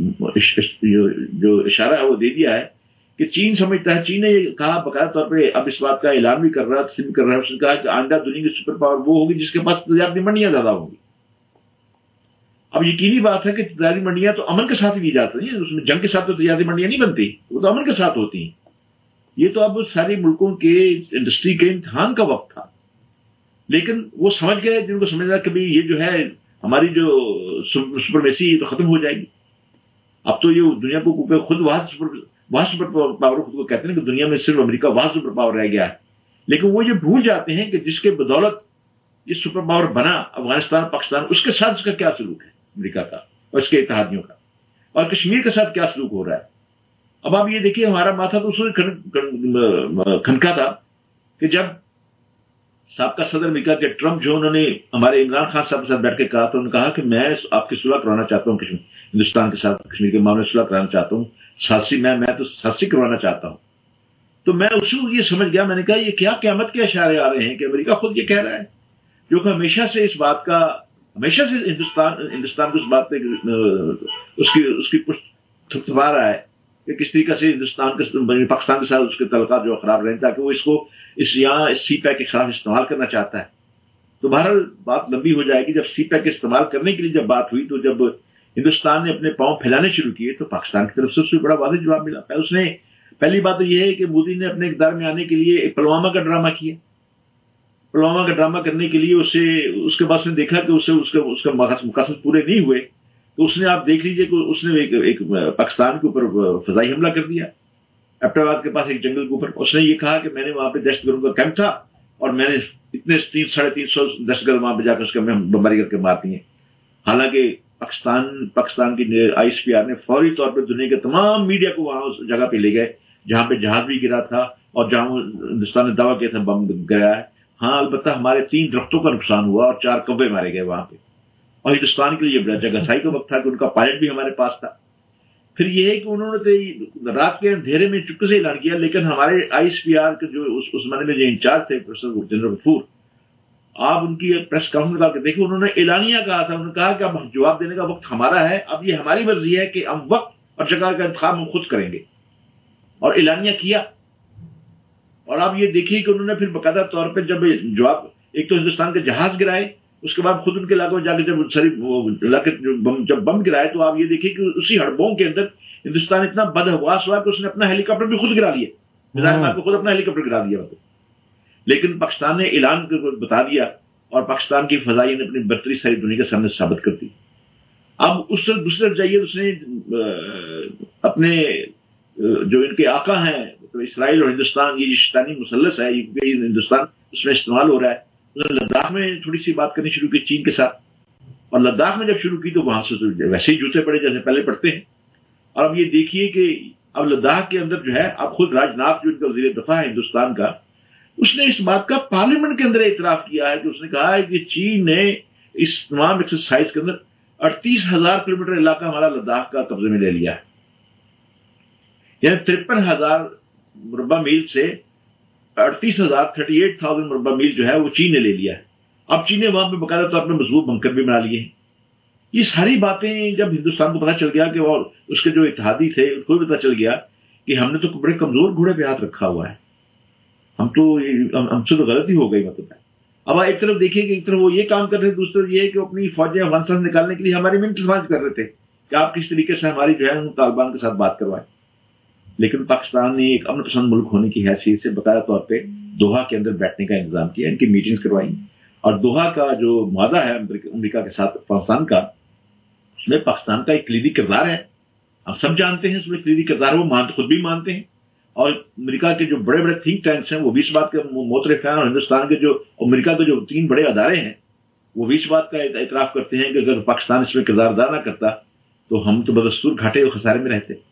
جو اشارہ ہے وہ دے دیا ہے کہ چین سمجھتا ہے, چین نے یہ کہا باقاعدہ طور پہ, اب اس بات کا اعلان بھی کر رہا ہے, تسلیم بھی کر رہا ہے, اس نے کہا کہ آئندہ دنیا کی سپر پاور وہ ہوگی جس کے پاس تجارتی منڈیاں زیادہ ہوں گی. اب یقینی بات ہے کہ تجارتی منڈیاں تو امن کے ساتھ ہی دی جاتی ہیں, اس میں جنگ کے ساتھ تو تجارتی منڈیاں نہیں بنتی, وہ تو امن کے ساتھ ہوتی ہیں. یہ تو اب سارے ملکوں کے انڈسٹری کے امتحان کا وقت تھا, لیکن وہ سمجھ گئے جن کو سمجھنا کہ بھائی یہ جو ہے ہماری جو سپرمیسی تو ختم ہو جائے گی. اب تو یہ دنیا کو خود واحد سپر واحد سپر پاور خود کو کہتے ہیں کہ دنیا میں صرف امریکہ واحد سپر پاور رہ گیا ہے, لیکن وہ یہ بھول جاتے ہیں کہ جس کے بدولت یہ سپر پاور بنا افغانستان پاکستان, اس کے ساتھ اس کا کیا سلوک ہے امریکہ کا اور اس کے اتحادیوں کا, اور کشمیر کے ساتھ کیا سلوک ہو رہا ہے. اب آپ یہ دیکھیے ہمارا ماتھا تو اس نے کھنکا تھا کہ جب سابقہ صدر امریکہ کے ٹرمپ جو انہوں نے ہمارے عمران خان صاحب کے ساتھ بیٹھ کے کہا تو انہوں نے کہا کہ میں آپ کی صلح کروانا چاہتا ہوں کشمیر ہندوستان کے ساتھ, کشمیر کے معاملے میں صلح کرانا چاہتا ہوں, سازشی میں میں تو سازشی کروانا چاہتا ہوں. تو میں اسی کو یہ سمجھ گیا, میں نے کہا یہ کیا قیامت کے اشارے آ رہے ہیں کہ امریکہ خود یہ کہہ رہا ہے, جو کہ ہمیشہ سے اس بات کا ہمیشہ سے ہندوستان ہندوستان کو اس بات پہ اس کی اس کی پشت تھپتھپا رہا ہے کہ کس طریقے سے ہندوستان کے پاکستان کے ساتھ اس کے تعلقات جو خراب رہیں, تاکہ وہ اس کو اس یہاں اس سی پیک کے خلاف استعمال کرنا چاہتا ہے. تو بہرحال بات لمبی ہو جائے گی. جب سی پیک استعمال کرنے کے لیے جب بات ہوئی تو جب ہندوستان نے اپنے پاؤں پھیلانے شروع کیے تو پاکستان کی طرف سے اس سے بڑا واضح جواب ملا. اس نے پہلی بات تو یہ ہے کہ مودی نے اپنے اقتدار میں آنے کے لیے ایک پلوامہ کا ڈرامہ کیا. پلوامہ کا ڈرامہ کرنے کے لیے اسے اس کے بعد اس نے دیکھا کہ اسے اس کے اس کے مقاصد پورے نہیں ہوئے, تو اس نے آپ دیکھ لیجئے کہ اس نے ایک, ایک پاکستان کے اوپر فضائی حملہ کر دیا ایبٹ آباد کے پاس ایک جنگل کے اوپر. اس نے یہ کہا کہ میں نے وہاں پہ دہشت گردوں کا کیمپ تھا اور میں نے اتنے تین ساڑھے تین سو دہشت گرد وہاں پہ جا کر اس کا بمباری کر کے مار دیے. حالانکہ پاکستان پاکستان کی آئی ایس پی آر نے فوری طور پہ دنیا کے تمام میڈیا کو وہاں اس جگہ پہ لے گئے جہاں پہ جہاز بھی گرا تھا اور جہاں ہندوستان نے دعویٰ کیا تھا بم گرا ہے. ہاں البتہ ہمارے تین درختوں کا نقصان ہوا اور چار کبے مارے گئے وہاں پہ, اور ہندوستان کے لیے بڑا جگہ سائی کا وقت تھا کہ ان کا پائلٹ بھی ہمارے پاس تھا. پھر یہ ہے کہ انہوں نے رات کے اندھیرے میں چپکے سے اعلان کیا, لیکن ہمارے آئی ایس پی آر کے جو اس زمانے میں جو انچارج تھے پروفیسر جنرل غفور, آپ ان کی پریس کانفرنس کر کے دیکھیں, انہوں نے اعلانیہ کہا تھا, انہوں نے کہا کہ اب جواب دینے کا وقت ہمارا ہے, اب یہ ہماری مرضی ہے کہ ہم وقت اور جگہ کا انتخاب ہم خود کریں گے, اور اعلانیہ کیا. اور آپ یہ دیکھیے کہ انہوں نے پھر باقاعدہ طور پہ جب جواب, ایک تو ہندوستان کے جہاز گرائے, اس کے بعد خود ان کے علاقوں میں جا کے جب ساری علاقے جب بم گرائے تو آپ یہ دیکھیے کہ اسی ہڑبوں کے اندر ہندوستان اتنا بدحواس ہوا کہ اس نے اپنا ہیلی کاپٹر بھی خود گرا لیا, خود اپنا ہیلی کاپٹر گرا دیا. لیکن پاکستان نے اعلان بتا دیا اور پاکستان کی فضائیہ نے اپنی برتری ساری دنیا کے سامنے ثابت کر دی. اب اس سے دوسری طرف جائیے, اس نے اپنے جو ان کے آقا ہیں اسرائیل اور ہندوستان, یہ شیطانی مثلث ہے یہ ہندوستان اس میں استعمال ہو رہا ہے. لداخ میں تھوڑی سی بات کرنی شروع کی چین کے ساتھ, اور لداخ میں جب شروع کی تو وہاں سے ویسے ہی جوتے پڑے جیسے پہلے پڑتے ہیں. اور اب یہ دیکھیے کہ اب لداخ کے اندر جو ہے اب خود راج ناتھ جو ان کا وزیر دفاع ہے ہندوستان کا, اس نے اس بات کا پارلیمنٹ کے اندر اعتراف کیا ہے کہ اس نے کہا ہے کہ چین نے اس تمام ایکسرسائز کے اندر اڑتیس ہزار کلو میٹر علاقہ ہمارا لداخ کا قبضے میں لے لیا ہے, یعنی ترپن ہزار مربع میل سے اڑتیس ہزار تھرٹی ایٹ تھاؤزینڈ مربع میل جو ہے وہ چین نے لے لیا ہے. اب چین نے وہاں پہ باقاعدہ طور پر مضبوط بنکر بھی بنا لیے ہیں. یہ ساری باتیں جب ہندوستان کو پتہ چل گیا کہ اور اس کے جو اتحادی تھے ان کو بھی پتہ چل گیا کہ ہم نے تو بڑے کمزور گھوڑے پہ ہاتھ رکھا ہوا ہے, ہم تو ہم سے تو غلطی ہو گئی مطلب ہے. اب آپ ایک طرف دیکھیے کہ ایک طرف وہ یہ کام کر رہے ہیں, دوسری طرف یہ ہے کہ اپنی فوجیں افغانستان سے نکالنے کے لیے ہماری منٹ سماج کر رہے تھے کہ آپ کس طریقے سے ہماری جو ہے طالبان کے ساتھ بات کروائیں. لیکن پاکستان نے ایک امن پسند ملک ہونے کی حیثیت سے باقاعدہ طور پہ دوحہ کے اندر بیٹھنے کا انتظام کیا, ان کی میٹنگز کروائی, اور دوحہ کا جو معاہدہ ہے امریکہ کے ساتھ پاکستان کا, اس میں پاکستان کا ایک کلیدی کردار ہے. ہم سب جانتے ہیں اس میں کلیدی کردار, وہ مانتے خود بھی مانتے ہیں, اور امریکہ کے جو بڑے بڑے تھنک ٹینکس ہیں وہ بھی اس بات کے معترف ہیں, اور ہندوستان کے جو امریکہ کے جو تین بڑے ادارے ہیں وہ بھی اس بات کا اعتراف کرتے ہیں کہ اگر پاکستان اس میں کردار ادا نہ کرتا تو ہم تو بدستور گھاٹے اور خسارے میں رہتے.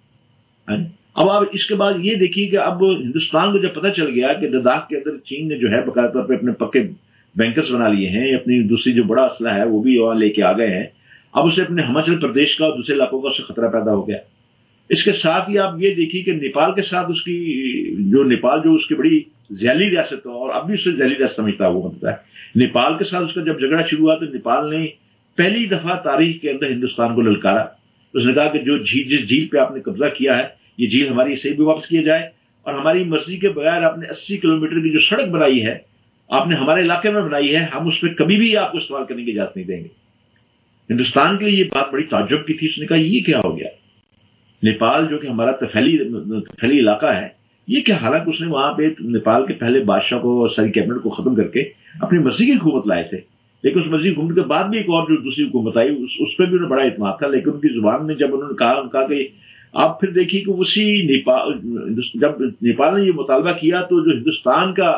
اب آپ اس کے بعد یہ دیکھیے کہ اب ہندوستان کو جب پتہ چل گیا کہ لداخ کے اندر چین نے جو ہے باقاعدہ طور پہ اپنے پکے بینکرز بنا لیے ہیں, اپنی دوسری جو بڑا اسلحہ ہے وہ بھی وہاں لے کے آ گئے ہیں, اب اسے اپنے ہماچل پردیش کا اور دوسرے علاقوں کا اسے خطرہ پیدا ہو گیا. اس کے ساتھ ہی آپ یہ دیکھیے کہ نیپال کے ساتھ اس کی جو نیپال جو اس کی بڑی ذیلی ریاست ہے, اور اب بھی اسے ذیلی ریاست سمجھتا ہے, وہ مطلب ہے نیپال کے ساتھ اس کا جب جھگڑا شروع ہوا تو نیپال نے پہلی دفعہ تاریخ کے اندر ہندوستان کو للکارا. اس نے کہا کہ جو جھیل جس جھیل پہ آپ نے قبضہ کیا ہے یہ جھیل ہماری سے بھی واپس کیا جائے, اور ہماری مرضی کے بغیر آپ نے اسی کلومیٹر کی جو سڑک بنائی ہے آپ نے ہمارے علاقے میں بنائی ہے, ہم اس پہ کبھی بھی آپ کو استعمال کرنے کی اجازت نہیں دیں گے. ہندوستان کے لیے یہ بات بڑی تعجب کی تھی. اس نے کہا یہ کیا ہو گیا, نیپال جو کہ ہمارا تفیلی تفیلی علاقہ ہے یہ کیا, حالانکہ اس نے وہاں پہ نیپال کے پہلے بادشاہ کو اور ساری کیبنٹ کو ختم کر کے اپنی مرضی کی حکومت لائے تھے, لیکن اس مرضی حکومت کے بعد بھی ایک اور جو دوسری حکومت آئی اس پہ بھی انہیں بڑا اعتماد تھا, لیکن ان کی زبان میں جب انہوں نے کہا ان کہا کہ آپ پھر دیکھیے کہ اسی نیپال جب نیپال نے یہ مطالبہ کیا تو جو ہندوستان کا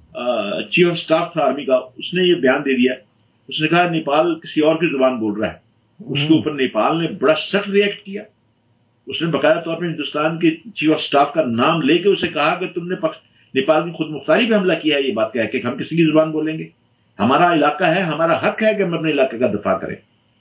چیف آف اسٹاف تھا آرمی کا اس نے یہ بیان دے دیا, اس نے کہا نیپال کسی اور کی زبان بول رہا ہے. اس کے اوپر نیپال نے بڑا سخت ریئیکٹ کیا, اس نے باقاعدہ طور پہ ہندوستان کے چیف آف اسٹاف کا نام لے کے اسے کہا کہ تم نے نیپال کی خود مختاری پہ حملہ کیا ہے, یہ بات کہہ کہ ہم کسی کی زبان بولیں گے, ہمارا علاقہ ہے, ہمارا حق ہے کہ ہم اپنے علاقے کا دفاع کریں.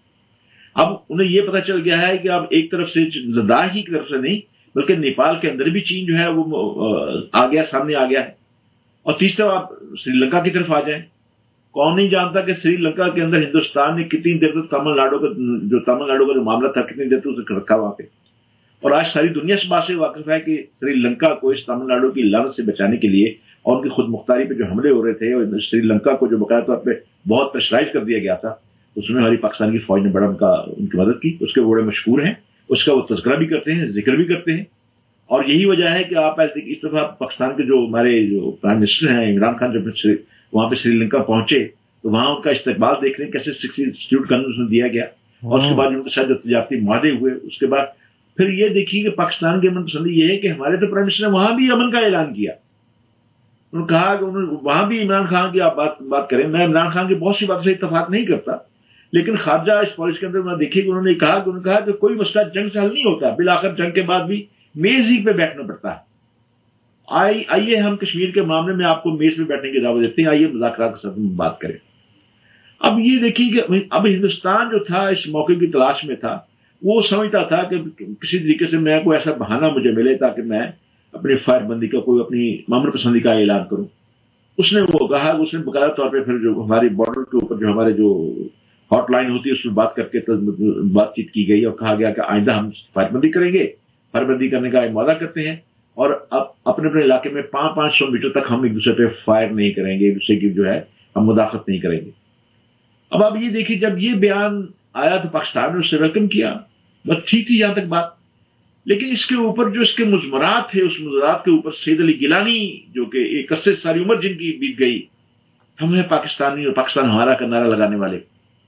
اب انہیں یہ پتہ چل گیا ہے کہ اب ایک طرف سے لداخ ہی کی طرف سے نہیں بلکہ نیپال کے اندر بھی چین جو ہے وہ آ گیا, سامنے آ گیا ہے. اور تیسرا آپ سری لنکا کی طرف آ جائیں, کون نہیں جانتا کہ سری لنکا کے اندر ہندوستان نے کتنی دیر تک تامل ناڈو کا جو تامل ناڈو کا جو معاملہ تھا کتنی دیر تک اسے رکھا وہاں پہ, اور آج ساری دنیا اس بات سے واقف ہے کہ سری لنکا کو اس تامل ناڈو کی لعنت سے بچانے کے لیے اور ان کی خود مختاری پہ جو حملے ہو رہے تھے, اور سری لنکا کو جو باقاعدہ طور پہ بہت پریشرائز کر دیا گیا تھا, اس میں ہماری پاکستان کی فوج نے بڑا ان کا ان کی مدد کی. اس کے بڑے مشہور ہیں, اس کا وہ تذکرہ بھی کرتے ہیں, ذکر بھی کرتے ہیں, اور یہی وجہ ہے کہ آپ اس دفعہ پاکستان کے جو ہمارے جو پرائم منسٹر ہیں عمران خان جب وہاں پہ سری لنکا پہنچے تو وہاں ان کا استقبال دیکھ رہے ہیں کیسے سکسٹی کنوینشن دیا گیا, اور اس کے بعد ان کے ساتھ جو تجارتی معاہدے ہوئے, اس کے بعد پھر یہ دیکھیے کہ پاکستان کی امن پسندی یہ ہے کہ ہمارے تو پرائم منسٹر نے وہاں بھی امن کا اعلان کیا. انہوں نے کہا کہ انہوں وہاں بھی عمران خان کی آپ بات بات کریں, میں عمران خان کی بہت سی باتوں سے اتفاق نہیں کرتا, لیکن خارجہ اس پالیسی کے اندر میں دیکھیے کہ انہوں نے کہا کہ انہوں نے کہا کہ کوئی مسئلہ جنگ سے حل نہیں ہوتا, بالآخر جنگ کے بعد بھی میز ہی پہ بیٹھنا پڑتا ہے. آئیے ہم کشمیر کے معاملے میں آپ کو میز پہ بیٹھنے کی دعوت دیتے ہیں, آئیے مذاکرات کے ساتھ بات کریں. اب یہ دیکھیے کہ اب ہندوستان جو تھا اس موقع کی تلاش میں تھا, وہ سمجھتا تھا کہ کسی طریقے سے میں کوئی ایسا بہانہ مجھے ملے تاکہ میں اپنی فائر بندی کا کوئی اپنی امن پسندی کا اعلان کروں. اس نے وہ کہا, اس نے باقاعدہ طور پہ پھر جو ہماری بارڈر کے اوپر جو ہمارے جو ہاٹ لائن ہوتی ہے اس میں بات کر کے بات چیت کی گئی, اور کہا گیا کہ آئندہ ہم فائر بندی کریں گے, فائر بندی کرنے کا معاہدہ کرتے ہیں, اور اب اپنے اپنے علاقے میں پانچ پانچ سو میٹر تک ہم ایک دوسرے پہ فائر نہیں کریں گے, ایک دوسرے کی جو ہے ہم مداخلت نہیں کریں گے. اب آپ یہ دیکھیے جب یہ بیان آیا تو پاکستان نے اس سے ویلکم کیا, بس ٹھیک تھی یہاں تک بات, لیکن اس کے اوپر جو اس کے مضمرات تھے اس مضمرات کے اوپر سید علی گیلانی جو کہ ایک عرصے ساری عمر جن کی بیت گئی, ہم ہیں پاکستانی اور پاکستان ہمارا کا نعرہ لگانے والے,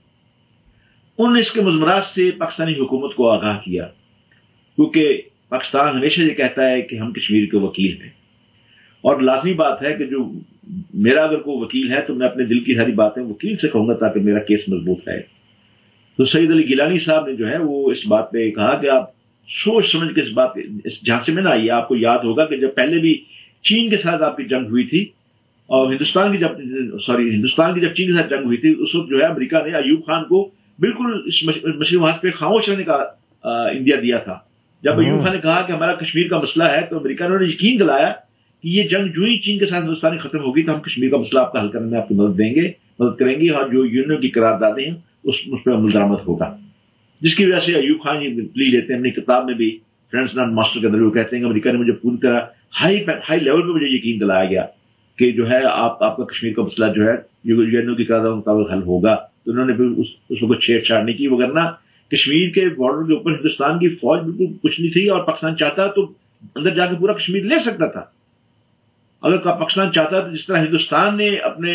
انہوں نے اس کے مضمرات سے پاکستانی حکومت کو آگاہ کیا, کیونکہ پاکستان ہمیشہ یہ کہتا ہے کہ ہم کشمیر کے وکیل ہیں, اور لازمی بات ہے کہ جو میرا اگر کوئی وکیل ہے تو میں اپنے دل کی ساری باتیں وکیل سے کہوں گا تاکہ میرا کیس مضبوط ہے. تو سید علی گیلانی صاحب نے جو ہے وہ اس بات پہ کہا کہ آپ سوچ سمجھ کے اس بات پہ اس جھانسے میں نہ آئیے. آپ کو یاد ہوگا کہ جب پہلے بھی چین کے ساتھ آپ کی جنگ ہوئی تھی, اور ہندوستان کی جب سوری ہندوستان کی جب چین کے ساتھ جنگ ہوئی تھی, اس وقت جو ہے امریکہ نے ایوب خان کو بالکل اس مشرق محاذ پہ خاموش رہنے کا انڈیا دیا تھا. جب ایوب خان نے کہا کہ ہمارا کشمیر کا مسئلہ ہے تو امریکہ نے یقین دلایا کہ یہ جنگ جو ہی چین کے ساتھ ہندوستان ختم ہوگی تو ہم کشمیر کا مسئلہ آپ کا حل کرنے میں آپ کی مدد دیں گے مدد کریں گے, اور جو یونین کی قراردادیں ہیں اس اس پہ عمل درآمد ہوگا, جس کی وجہ سے ایوب خان یہ پلی لیتے ہیں اپنی کتاب میں بھی फ्रेंड्स नॉट मास्टर के अंदर वो कहते हैं कि अमेरिका ने मुझे पूरी तरह हाई हाई लेवल पे मुझे यकीन दिलाया गया कि जो है आप आपका कश्मीर का मसला जो है यूएनओ की करार मुताबिक हल होगा। तो उन्होंने फिर उस उसको छेड़छाड़ नहीं की, वगरना कश्मीर के बॉर्डर के ऊपर हिंदुस्तान की फौज बिल्कुल कुछ नहीं थी और पाकिस्तान चाहता तो अंदर जाकर पूरा कश्मीर ले सकता था। अगर पाकिस्तान चाहता तो जिस तरह हिंदुस्तान ने अपने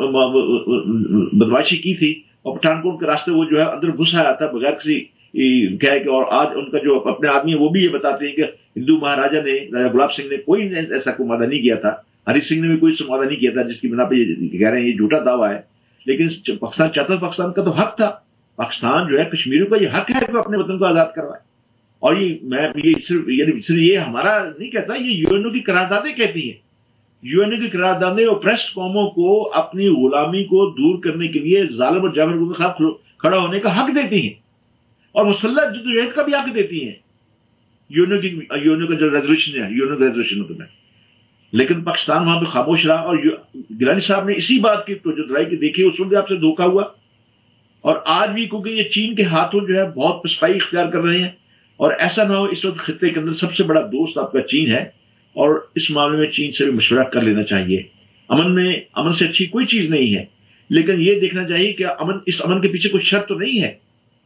बदमाशी की थी और पठानकोट के रास्ते वो जो है अंदर घुस आया था बगैर किसी कहे कि, और आज उनका जो अपने आदमी है वो भी ये बताते हैं कि हिंदू महाराजा ने, राजा गुलाब सिंह ने कोई ऐसा कोई वादा नहीं किया था, हरि सिंह ने भी कोई वादा नहीं किया था जिसकी बिना पे कह रहे हैं ये झूठा दावा है। लेकिन पाकिस्तान चाहता पाकिस्तान का तो हक था, पाकिस्तान जो है कश्मीरियों का ये हक है कि अपने वतन को आजाद करवाए। और ये मैं ये सिर्फ यानी सिर्फ ये हमारा नहीं कहता, ये यूएनओ की करारदादें कहती है। यूएनओ की करारदादें ओप्रेस्ड कौमों को अपनी गुलामी को दूर करने के लिए जालिम और जाबिर के खिलाफ खड़ा होने का हक देती हैं और मुसल्लह जद्दोजहद का भी हक देती हैं। यूएनओ की यूएनओ का जो रेजोल्यूशन है, यूएनओ का रेजोल्यूशन होता है, लेकिन पाकिस्तान वहां पर खामोश रहा। और गिलानी साहब ने इसी बात की तवज्जो दिलाई कि देखिए उस वक्त आपसे धोखा हुआ और आज भी क्योंकि ये चीन के हाथों जो है बहुत पसपाई इख्तियार कर रहे हैं और ऐसा ना हो इस वक्त खित्ते के अंदर सबसे बड़ा दोस्त आपका चीन है और इस मामले में चीन से भी मशवरा कर लेना चाहिए। अमन में अमन से अच्छी कोई चीज नहीं है, लेकिन ये देखना चाहिए कि अमन इस अमन के पीछे कोई शर्त तो नहीं है।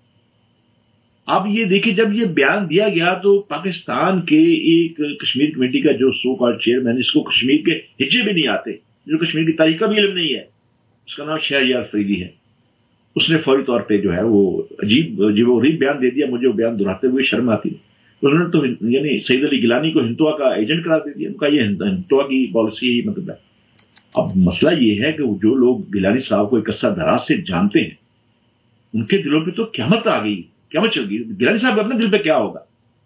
अब ये देखिए जब ये बयान दिया गया तो पाकिस्तान के एक कश्मीर कमेटी का जो सो कॉल्ड चेयरमैन, इसको कश्मीर के हिज्जे भी नहीं आते, जो कश्मीर की तारीख का भी इल्म नहीं है, उसका नाम शहरयार फरीदी है, उसने फौरी तौर पे जो है वो अजीब अजीब गरीब बयान दे दिया। मुझे वो बयान दोहराते हुए शर्म आती है। उन्होंने तो यानी सईद अली गिलानी को हिंदुआ का एजेंट करार दे दिया। उनका ये हिंदुआ की पॉलिसी ही मतलब है। अब मसला ये है कि जो लोग गिलानी साहब को एक कस्सा दराज से जानते हैं उनके दिलों पे तो क़यामत आ गई, क़यामत चल गई। गिलानी साहब अपने दिल पे क्या होगा?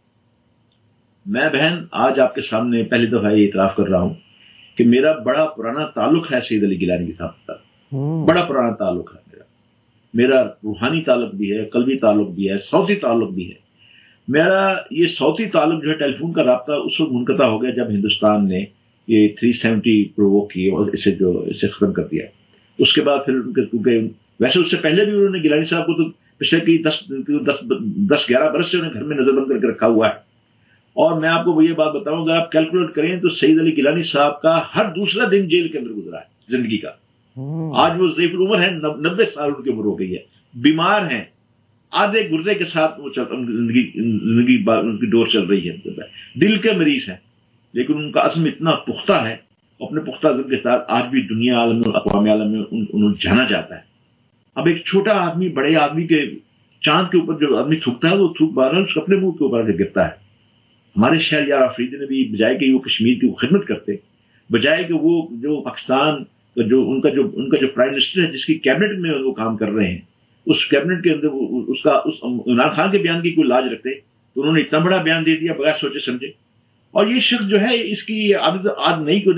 मैं बहन आज आपके सामने पहली दफा ये इतराफ कर रहा हूं कि मेरा बड़ा पुराना ताल्लुक है सईद अली गिलानी के साथ, बड़ा पुराना ताल्लुक है मेरा मेरा रूहानी ताल्लुक भी है, कल्बी ताल्लुक भी है, सौती ताल्लुक भी है। मेरा ये सौती ताल्लुक जो है टेलीफोन का राब्ता उस वक्त मुनक़ता हो गया जब हिंदुस्तान ने ये तीन सौ सत्तर प्रोवोक किए और इसे जो इसे खत्म कर दिया। उसके बाद फिर उनके वैसे उससे पहले भी उन्होंने गिलानी साहब को तो पिछले की दस दस दस ग्यारह बरस से उन्हें घर में नजरबंद करके रखा हुआ है। और मैं आपको ये बात बताऊंगा, आप कैलकुलेट करें तो सईद अली गिलानी साहब का हर दूसरा दिन जेल के अंदर गुजरा है जिंदगी का। आज वो ज़ईफ़ उम्र है, नब्बे साल उनकी उम्र हो गई है, बीमार हैं, आधे गुर्दे के साथ वो जिंदगी जिंदगी उनकी डोर चल रही है, दिल के मरीज हैं, लेकिन उनका अज़्म इतना पुख्ता है, अपने पुख्ता अज़्म के साथ आज भी दुनिया आलम में अक़वाम आलम में उन्हें जाना जाता है। अब एक छोटा आदमी बड़े आदमी के चांद के ऊपर जो आदमी थूकता है वो थूक बहरहाल अपने मुंह के ऊपर गिरता है। हमारे शहरयार अफरीदी ने भी बजाय कि वो कश्मीर की खिदमत करते, बजाय कि वो जो पाकिस्तान जो उनका जो उनका जो प्राइम मिनिस्टर है जिसकी कैबिनेट में वो काम कर रहे हैं, उस कैबिनेट के अंदर उसका उस इमरान खान के बयान की कोई लाज रखते तो उन्होंने इतना बड़ा बयान दे दिया बगैर सोचे समझे। और ये शख्स जो है इसकी आदत आज नहीं को